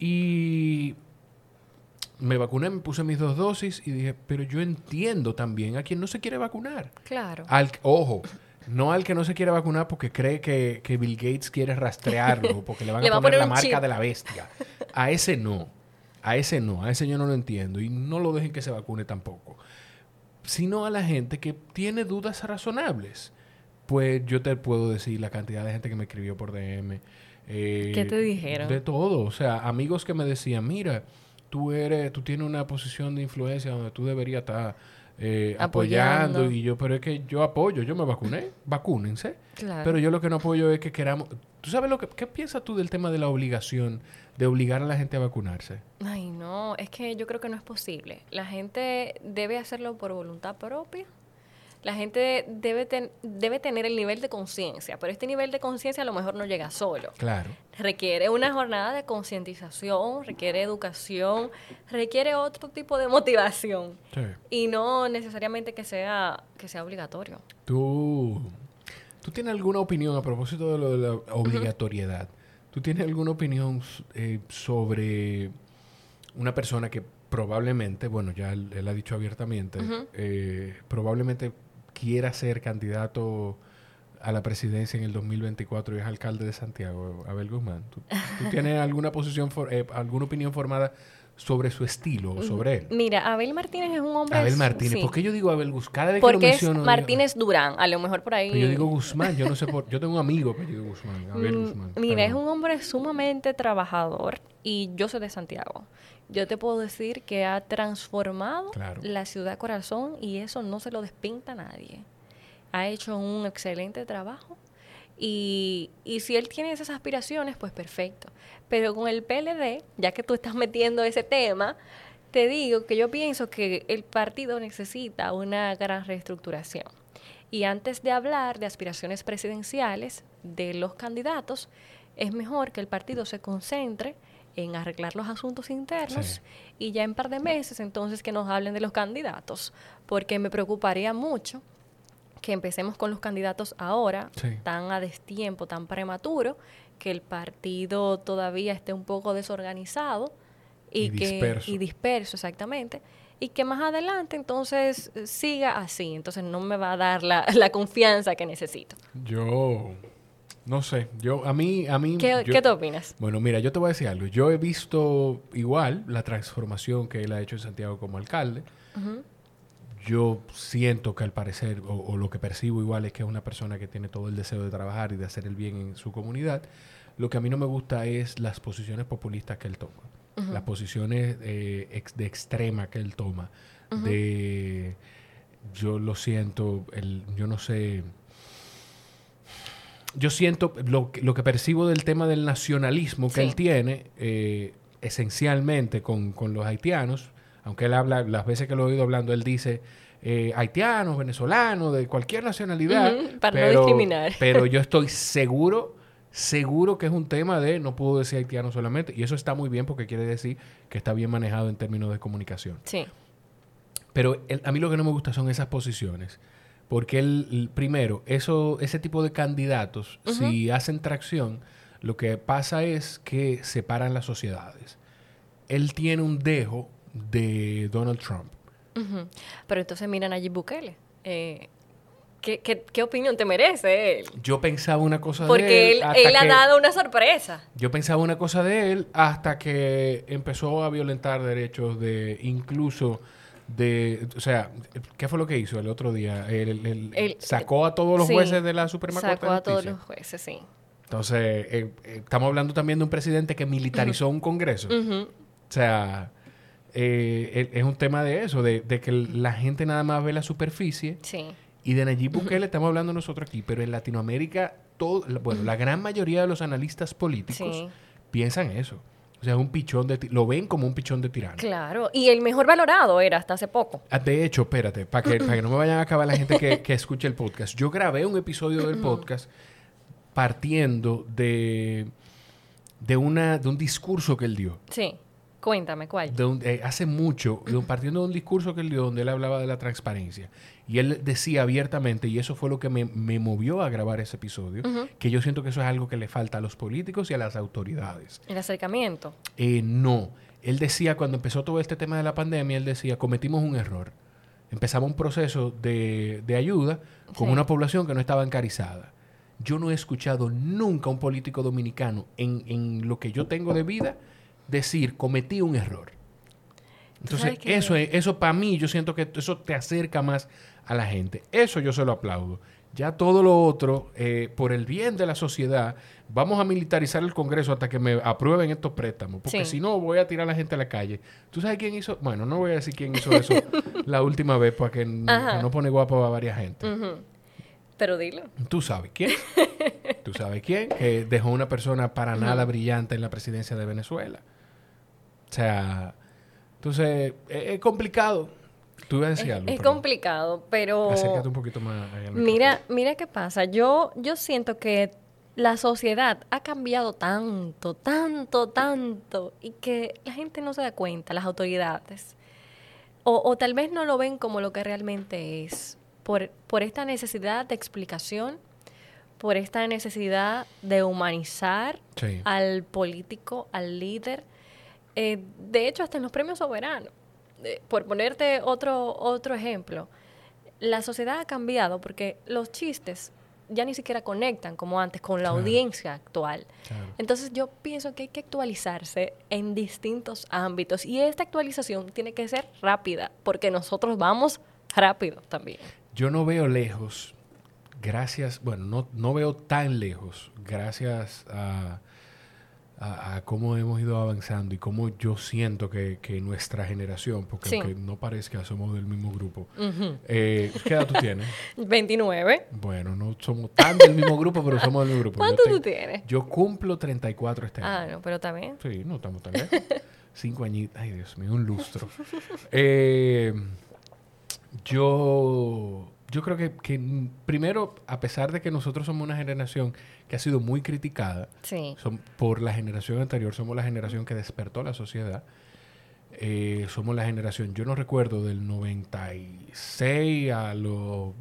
Y me vacuné, me puse mis 2 dosis y dije, pero yo entiendo también a quien no se quiere vacunar. Claro. Ojo, no al que no se quiere vacunar porque cree que Bill Gates quiere rastrearlo, porque le van a poner la marca chip de la bestia. A ese no. A ese yo no lo entiendo. Y no lo dejen que se vacune tampoco. Sino a la gente que tiene dudas razonables. Pues yo te puedo decir la cantidad de gente que me escribió por DM. ¿Qué te dijeron? De todo. O sea, amigos que me decían, mira, tú tienes una posición de influencia donde tú deberías estar apoyando. Y yo, pero es que yo apoyo, yo me vacuné, vacúnense. Claro. Pero yo lo que no apoyo es que queramos... ¿Tú sabes qué piensas tú del tema de la obligación, de obligar a la gente a vacunarse? Ay, no, es que yo creo que no es posible. La gente debe hacerlo por voluntad propia. La gente debe tener el nivel de conciencia, pero este nivel de conciencia a lo mejor no llega solo. Claro. Requiere una jornada de concientización, requiere educación, requiere otro tipo de motivación. Sí. Y no necesariamente que sea obligatorio. ¿Tú tienes alguna opinión a propósito de lo de la obligatoriedad? ¿Tú tienes alguna opinión sobre una persona que probablemente, bueno, ya él ha dicho abiertamente, probablemente quiera ser candidato a la presidencia en el 2024 y es alcalde de Santiago, Abel Guzmán? ¿Tú tienes alguna alguna opinión formada sobre su estilo o sobre él? Mira, Abel Martínez es un hombre... Abel Martínez. Sí. ¿Por qué yo digo Abel Guzmán? Cada vez porque que lo menciono... es Martínez Durán. A lo mejor por ahí... Pero yo digo Guzmán. Yo no sé yo tengo un amigo que digo Guzmán. Abel Guzmán. Mira, es un hombre sumamente trabajador y yo soy de Santiago. Yo te puedo decir que ha transformado la ciudad corazón y eso no se lo despinta a nadie. Ha hecho un excelente trabajo y si él tiene esas aspiraciones, pues perfecto. Pero con el PLD, ya que tú estás metiendo ese tema, te digo que yo pienso que el partido necesita una gran reestructuración. Y antes de hablar de aspiraciones presidenciales de los candidatos, es mejor que el partido se concentre en arreglar los asuntos internos y ya en un par de meses entonces que nos hablen de los candidatos, porque me preocuparía mucho que empecemos con los candidatos ahora, tan a destiempo, tan prematuro, que el partido todavía esté un poco desorganizado y disperso, exactamente, y que más adelante entonces siga así, entonces no me va a dar la confianza que necesito. Yo... No sé, a mí... ¿Qué te opinas? Bueno, mira, yo te voy a decir algo. Yo he visto igual la transformación que él ha hecho en Santiago como alcalde. Yo siento que al parecer, o lo que percibo igual, es que es una persona que tiene todo el deseo de trabajar y de hacer el bien en su comunidad. Lo que a mí no me gusta es las posiciones populistas que él toma. Las posiciones de extrema que él toma. Yo lo siento, yo no sé... Yo siento lo que percibo del tema del nacionalismo que él tiene, esencialmente con los haitianos, aunque él habla, las veces que lo he oído hablando, él dice haitianos, venezolanos, de cualquier nacionalidad. Para no discriminar. Pero yo estoy seguro que es un tema de, no puedo decir haitiano solamente, y eso está muy bien porque quiere decir que está bien manejado en términos de comunicación. Sí. Pero a mí lo que no me gusta son esas posiciones. Porque primero, ese tipo de candidatos, si hacen tracción, lo que pasa es que separan las sociedades. Él tiene un dejo de Donald Trump. Pero entonces mira a Nayib Bukele. ¿Qué opinión te merece él? Yo pensaba una cosa de él. Porque él ha dado una sorpresa. Yo pensaba una cosa de él hasta que empezó a violentar derechos de incluso... o sea, ¿qué fue lo que hizo el otro día? Él sacó a todos los jueces de la Suprema Corte de Justicia. Sacó a todos los jueces, sí. Entonces, estamos hablando también de un presidente que militarizó un Congreso. O sea, es un tema de eso, de que la gente nada más ve la superficie. Sí. Y de Nayib Bukele estamos hablando nosotros aquí, pero en Latinoamérica, la gran mayoría de los analistas políticos piensan eso. O sea, es un pichón lo ven como un pichón de tirano. Claro, y el mejor valorado era hasta hace poco. De hecho, espérate, para que no me vayan a acabar la gente que escuche el podcast. Yo grabé un episodio del podcast partiendo de un discurso que él dio. Sí, cuéntame, ¿cuál? Hace mucho, partiendo de un discurso que él dio donde él hablaba de la transparencia. Y él decía abiertamente, y eso fue lo que me movió a grabar ese episodio, que yo siento que eso es algo que le falta a los políticos y a las autoridades. ¿El acercamiento? No. Él decía, cuando empezó todo este tema de la pandemia, él decía, cometimos un error. Empezamos un proceso de ayuda con una población que no estaba bancarizada. Yo no he escuchado nunca a un político dominicano en lo que yo tengo de vida decir, cometí un error. Entonces, eso para mí, yo siento que eso te acerca más a la gente. Eso yo se lo aplaudo. Ya todo lo otro, por el bien de la sociedad, vamos a militarizar el Congreso hasta que me aprueben estos préstamos. Porque si no, voy a tirar a la gente a la calle. ¿Tú sabes quién hizo? Bueno, no voy a decir quién hizo eso la última vez para no pone guapo a varias gente. Pero dilo. ¿Tú sabes quién? ¿Tú sabes quién? Que dejó una persona para nada brillante en la presidencia de Venezuela. O sea, entonces, es complicado. Tú ibas a decir algo. Es complicado, pero... Acércate un poquito más. Mira qué pasa. Yo siento que la sociedad ha cambiado tanto, y que la gente no se da cuenta, las autoridades. O tal vez no lo ven como lo que realmente es. Por esta necesidad de explicación, por esta necesidad de humanizar al político, al líder. De hecho, hasta en los premios soberanos. Por ponerte otro ejemplo, la sociedad ha cambiado porque los chistes ya ni siquiera conectan como antes con la audiencia actual. Entonces yo pienso que hay que actualizarse en distintos ámbitos y esta actualización tiene que ser rápida porque nosotros vamos rápido también. Yo no veo lejos, no veo tan lejos, gracias a cómo hemos ido avanzando y cómo yo siento que nuestra generación, porque aunque no parezca, somos del mismo grupo. ¿Qué edad tú tienes? 29. Bueno, no somos tan del mismo grupo, pero somos del mismo grupo. ¿Cuánto tú tienes? Yo cumplo 34 este año. Ah, no, pero también. Sí, no estamos tan lejos. 5 añitos. Ay, Dios mío, un lustro. Yo creo que primero, a pesar de que nosotros somos una generación que ha sido muy criticada por la generación anterior, somos la generación que despertó la sociedad. Somos la generación, yo no recuerdo, del 96 a los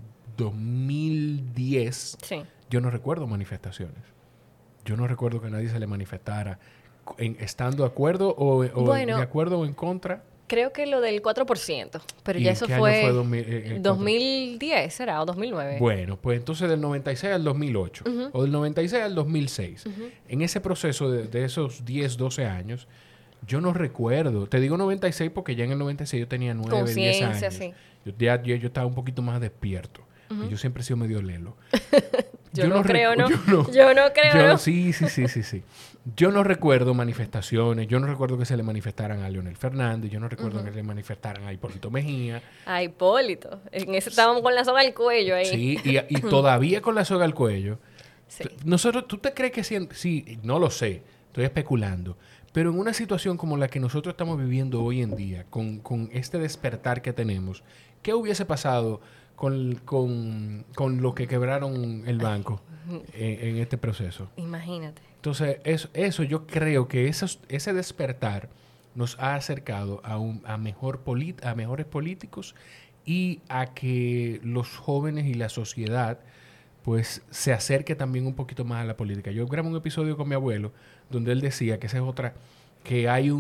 2010, yo no recuerdo manifestaciones. Yo no recuerdo que a nadie se le manifestara estando de acuerdo o de acuerdo o en contra. Creo que lo del 4%, pero ya eso fue... ¿Qué año fue 2010, ¿será? ¿O 2009? Bueno, pues entonces del 96 al 2008, o del 96 al 2006. En ese proceso de esos 10, 12 años, yo no recuerdo. Te digo 96 porque ya en el 96 yo tenía 9, 10 años. Sí. Yo estaba un poquito más despierto. Yo siempre he sido medio lelo. Yo no creo, ¿no? Yo no creo, ¿no? Sí. Yo no recuerdo manifestaciones. Yo no recuerdo que se le manifestaran a Leonel Fernández. Yo no recuerdo que se le manifestaran a Hipólito Mejía. A Hipólito. En ese estábamos con la soga al cuello ahí. Sí, y todavía con la soga al cuello. Sí. ¿Tú te crees que sí? No lo sé. Estoy especulando. Pero en una situación como la que nosotros estamos viviendo hoy en día, con este despertar que tenemos, ¿qué hubiese pasado con lo que quebraron el banco en este proceso? Imagínate. Entonces, eso yo creo que ese despertar nos ha acercado a mejores políticos y a que los jóvenes y la sociedad pues se acerque también un poquito más a la política. Yo grabé un episodio con mi abuelo donde él decía que esa es otra, que hay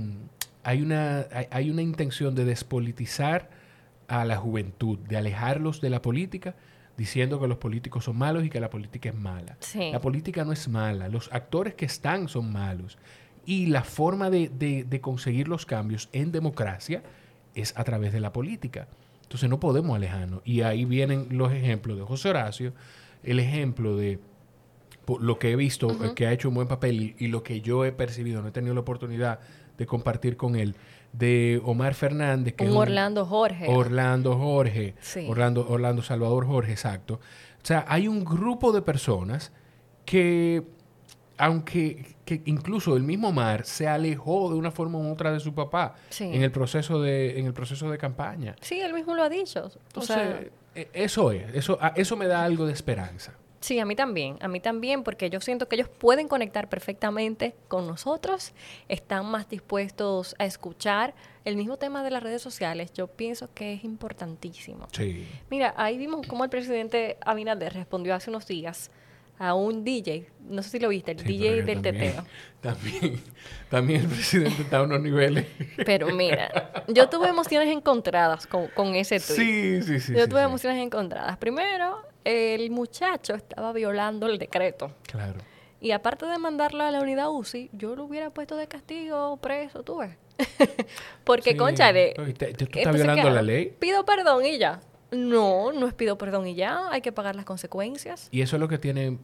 una intención de despolitizar a la juventud, de alejarlos de la política, diciendo que los políticos son malos y que la política es mala. Sí. La política no es mala, los actores que están son malos. Y la forma de conseguir los cambios en democracia es a través de la política. Entonces no podemos alejarnos. Y ahí vienen los ejemplos de José Horacio, el ejemplo de lo que he visto, que ha hecho un buen papel y lo que yo he percibido, no he tenido la oportunidad de compartir con él, de Omar Fernández, que Orlando Jorge. Sí. Orlando Salvador Jorge, exacto. O sea, hay un grupo de personas que, aunque que incluso el mismo Mar se alejó de una forma u otra de su papá en el proceso de campaña. Sí, él mismo lo ha dicho. Entonces, eso me da algo de esperanza. Sí, a mí también, porque yo siento que ellos pueden conectar perfectamente con nosotros, están más dispuestos a escuchar. El mismo tema de las redes sociales, yo pienso que es importantísimo. Sí. Mira, ahí vimos cómo el presidente Abinader respondió hace unos días a un DJ, no sé si lo viste, el DJ del teteo. También el presidente está a unos niveles. Pero mira, yo tuve emociones encontradas con ese tweet. Sí. Yo tuve emociones encontradas. Primero, el muchacho estaba violando el decreto. Claro. Y aparte de mandarlo a la unidad UCI, yo lo hubiera puesto de castigo preso, tú ves. Porque, cónchale, ¿Tú estás violando la ley? Pido perdón y ya. No es pido perdón y ya. Hay que pagar las consecuencias. Y eso es lo que tiene,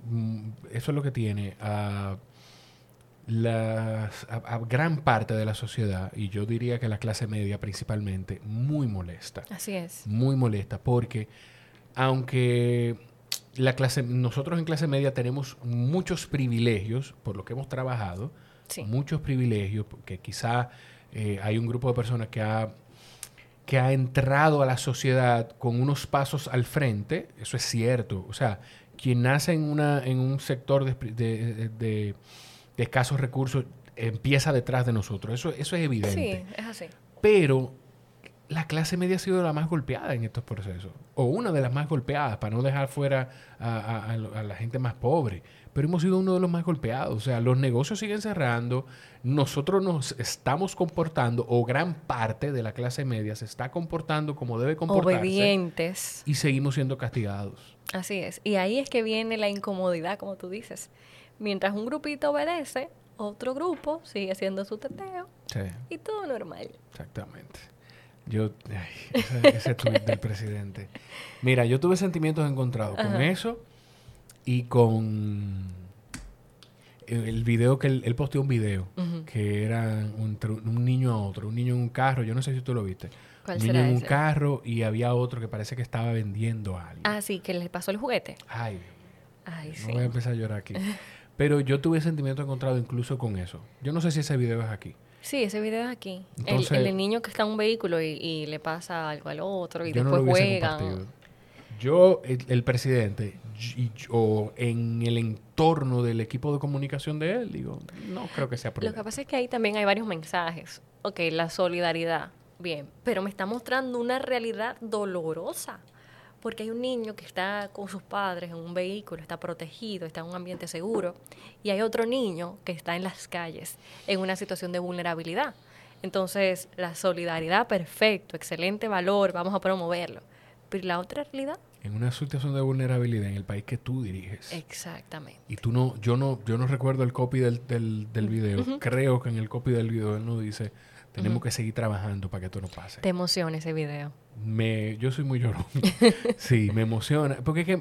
a gran parte de la sociedad, y yo diría que la clase media principalmente, muy molesta. Así es. Muy molesta, porque aunque nosotros en clase media tenemos muchos privilegios por lo que hemos trabajado, muchos privilegios, porque quizá hay un grupo de personas que ha entrado a la sociedad con unos pasos al frente, eso es cierto. O sea, quien nace en un sector de escasos recursos empieza detrás de nosotros. Eso es evidente. Sí, es así. Pero la clase media ha sido la más golpeada en estos procesos. O una de las más golpeadas, para no dejar fuera a la gente más pobre. Pero hemos sido uno de los más golpeados. O sea, los negocios siguen cerrando. Nosotros nos estamos comportando, o gran parte de la clase media se está comportando como debe comportarse. Obedientes. Y seguimos siendo castigados. Así es. Y ahí es que viene la incomodidad, como tú dices. Mientras un grupito obedece, otro grupo sigue haciendo su teteo. Sí. Y todo normal. Exactamente. Ese tuit del presidente. Mira, yo tuve sentimientos encontrados con eso y con el video que él posteó un video que era un niño a otro, un niño en un carro, yo no sé si tú lo viste. ¿Cuál un será niño en un ese? carro y había otro que parece que estaba vendiendo algo. Ah, sí, que le pasó el juguete. Ay, Sí. no voy a empezar a llorar aquí. Pero yo tuve sentimientos encontrados incluso con eso. Yo no sé si ese video es aquí. Sí, ese video es aquí. Entonces, el niño que está en un vehículo y le pasa algo al otro y yo después no lo hubiese juegan. compartido. Yo, el presidente, o en el entorno del equipo de comunicación de él, digo, no creo que sea Lo problema. que pasa es que ahí también hay varios mensajes. Ok, la solidaridad, bien, pero me está mostrando una realidad dolorosa. Porque hay un niño que está con sus padres en un vehículo, está protegido, está en un ambiente seguro, y hay otro niño que está en las calles, en una situación de vulnerabilidad. Entonces, la solidaridad, perfecto, excelente valor, vamos a promoverlo. Pero la otra realidad. En una situación de vulnerabilidad en el país que tú diriges. Exactamente. Y yo no recuerdo el copy del video. Creo que en el copy del video él nos dice, tenemos que seguir trabajando para que esto no pase. Te emociona ese video. Yo soy muy llorón. Sí, me emociona. Porque es que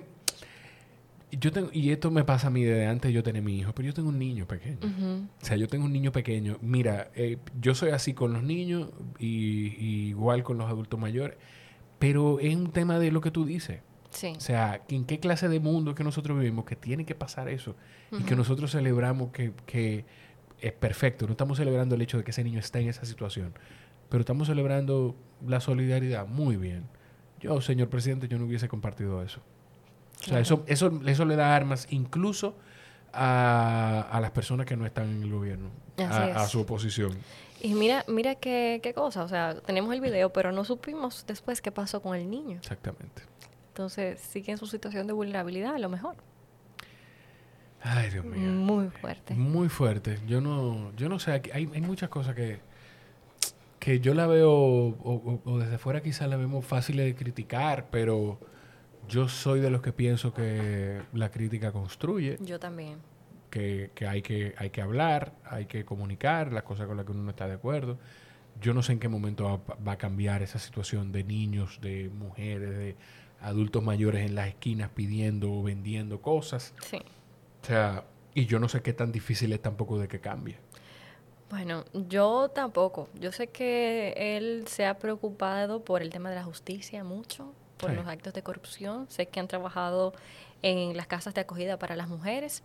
y esto me pasa a mí desde antes de yo tener mi hijo, pero yo tengo un niño pequeño. O sea, yo tengo un niño pequeño. Mira, yo soy así con los niños y igual con los adultos mayores, pero es un tema de lo que tú dices. Sí. O sea, ¿en qué clase de mundo es que nosotros vivimos que tiene que pasar eso? Y que nosotros celebramos que es perfecto. No estamos celebrando el hecho de que ese niño está en esa situación, pero estamos celebrando la solidaridad. Muy bien. Yo, señor presidente, yo no hubiese compartido eso. Claro. O sea, eso le da armas incluso a las personas que no están en el gobierno, a su oposición. Y mira qué cosa. O sea, tenemos el video, pero no supimos después qué pasó con el niño. Exactamente. Entonces, sigue en su situación de vulnerabilidad, a lo mejor. Ay, Dios mío. Muy fuerte. Muy fuerte. Yo no sé. Hay muchas cosas que yo la veo, o desde fuera quizás la vemos fácil de criticar, pero yo soy de los que pienso que la crítica construye. Yo también. Que hay que hablar, hay que comunicar las cosas con las que uno no está de acuerdo. Yo no sé en qué momento va a cambiar esa situación de niños, de mujeres, de adultos mayores en las esquinas pidiendo o vendiendo cosas. Sí. O sea, y yo no sé qué tan difícil es tampoco de que cambie. Bueno, yo tampoco. Yo sé que él se ha preocupado por el tema de la justicia mucho, por los actos de corrupción. Sé que han trabajado en las casas de acogida para las mujeres,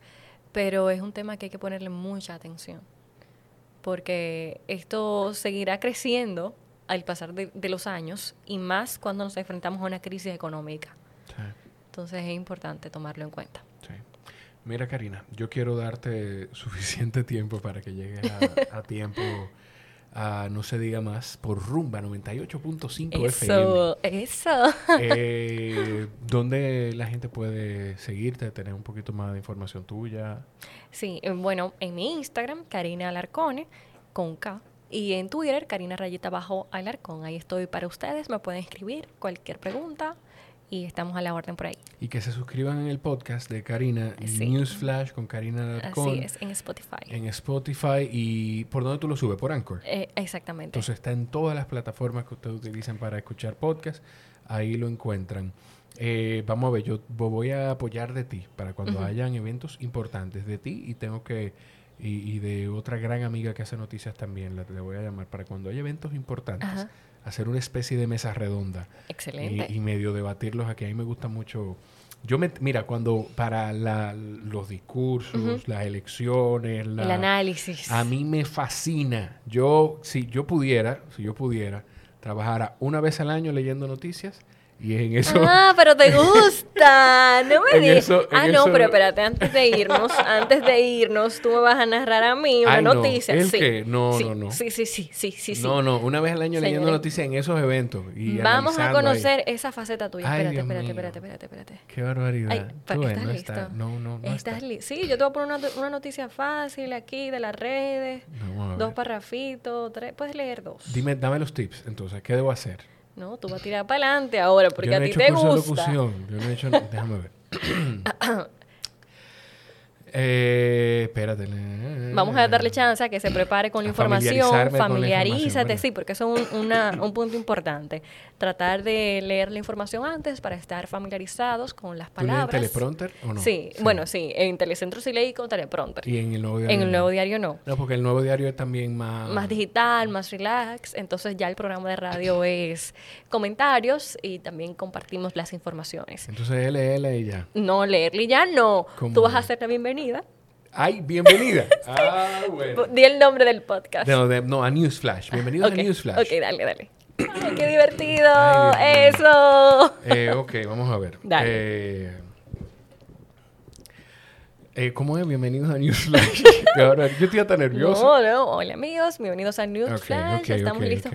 pero es un tema que hay que ponerle mucha atención, porque esto seguirá creciendo al pasar de los años, y más cuando nos enfrentamos a una crisis económica. Sí. Entonces es importante tomarlo en cuenta. Sí. Mira, Karina, yo quiero darte suficiente tiempo para que llegues a tiempo, no se diga más, por Rumba 98.5 FM. Eso. ¿Dónde la gente puede seguirte, tener un poquito más de información tuya? Sí, bueno, en mi Instagram, Karina Alarcone, con K. Y en Twitter, Karina_Alarcón. Ahí estoy para ustedes. Me pueden escribir cualquier pregunta y estamos a la orden por ahí. Y que se suscriban en el podcast de Karina, Newsflash con Karina Alarcón. Así es, en Spotify. En Spotify. ¿Y por dónde tú lo subes? ¿Por Anchor? Exactamente. Entonces está en todas las plataformas que ustedes utilizan para escuchar podcast. Ahí lo encuentran. Vamos a ver, yo voy a apoyar de ti para cuando hayan eventos importantes de ti, y tengo que... Y de otra gran amiga que hace noticias también, le voy a llamar para cuando haya eventos importantes, hacer una especie de mesa redonda. Excelente. Y medio debatirlos aquí. A mí me gusta mucho. Mira, cuando para los discursos, las elecciones, el análisis. A mí me fascina. Si yo pudiera, trabajara una vez al año leyendo noticias. Y en eso... pero te gusta. No me digas. No, pero espérate, antes de irnos, tú me vas a narrar a mí una noticia. ¿Qué? No. Sí. No, una vez al año leyendo noticias en esos eventos. Y vamos a conocer esa faceta tuya. Ay, Espérate. Qué barbaridad. ¿Estás listo? No ¿Estás listo? Sí, yo te voy a poner una noticia fácil aquí de las redes. 2 parrafitos, 3. Puedes leer 2. Dame los tips, entonces. ¿Qué debo hacer? No, tú vas a tirar para adelante ahora porque a ti te gusta. Yo no he hecho curso de locución. Yo no he hecho... Déjame ver. Espérate. Vamos a darle chance a que se prepare con la información. Familiarízate, sí, porque eso es un punto importante. Tratar de leer la información antes para estar familiarizados con las palabras. ¿Tú lees teleprompter o no? Sí, bueno, sí. En Telecentro sí leí con teleprompter. ¿Y en el Nuevo Diario? En el Nuevo Diario no. No, porque el Nuevo Diario es también más digital, más relax. Entonces ya el programa de radio es comentarios y también compartimos las informaciones. Entonces LL y ya. No, leerle ya no. ¿Cómo? Tú vas a hacer la bienvenida. ¡Ay, bienvenida! Sí. Bueno. Di el nombre del podcast. No, a Newsflash. Bienvenidos a Newsflash. Ok, dale. ¡Ay, qué divertido! Ay, ¡eso! Ok, vamos a ver. Dale. ¿Cómo es? Bienvenidos a Newsflash. Ahora, yo estoy hasta nervioso. No. Hola, amigos. Bienvenidos a Newsflash. Estamos listos.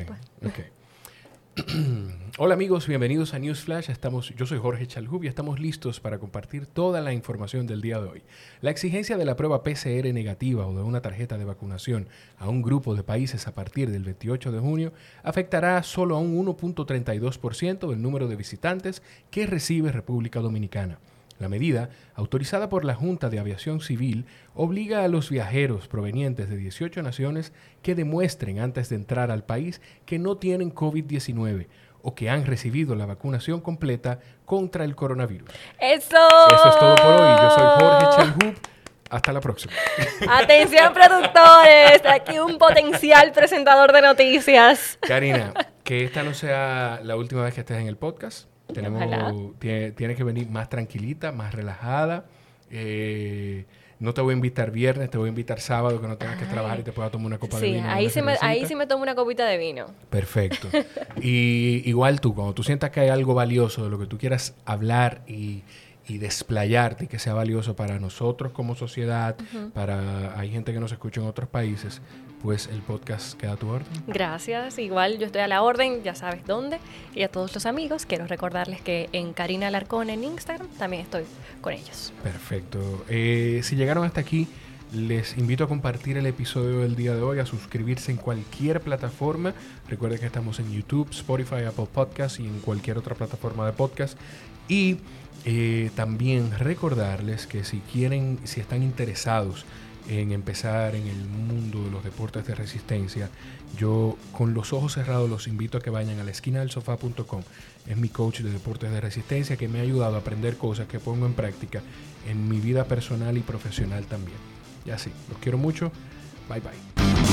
Hola amigos, bienvenidos a Newsflash. Yo soy Jorge Chalhub y estamos listos para compartir toda la información del día de hoy. La exigencia de la prueba PCR negativa o de una tarjeta de vacunación a un grupo de países a partir del 28 de junio afectará solo a un 1.32% del número de visitantes que recibe República Dominicana. La medida, autorizada por la Junta de Aviación Civil, obliga a los viajeros provenientes de 18 naciones que demuestren antes de entrar al país que no tienen COVID-19 o que han recibido la vacunación completa contra el coronavirus. ¡Eso! Eso es todo por hoy. Yo soy Jorge Chalhub. Hasta la próxima. Atención, productores. Aquí un potencial presentador de noticias. Karina, que esta no sea la última vez que estés en el podcast. Tienes que venir más tranquilita, más relajada. No te voy a invitar viernes, te voy a invitar sábado, que no tengas que trabajar y te puedas tomar una copa de vino. Ahí sí me tomo una copita de vino. Perfecto. Y igual tú, cuando tú sientas que hay algo valioso de lo que tú quieras hablar y desplayarte, y que sea valioso para nosotros como sociedad, hay gente que nos escucha en otros países, pues el podcast queda a tu orden. Gracias. Igual yo estoy a la orden, ya sabes dónde. Y a todos los amigos, quiero recordarles que en Karina Alarcón en Instagram también estoy con ellos. Perfecto. Si llegaron hasta aquí, les invito a compartir el episodio del día de hoy, a suscribirse en cualquier plataforma. Recuerden que estamos en YouTube, Spotify, Apple Podcasts y en cualquier otra plataforma de podcast. Y también recordarles que si están interesados en empezar en el mundo de los deportes de resistencia, yo con los ojos cerrados los invito a que vayan a la esquina del sofá.com. Es mi coach de deportes de resistencia que me ha ayudado a aprender cosas que pongo en práctica en mi vida personal y profesional también. Y así, los quiero mucho. Bye bye.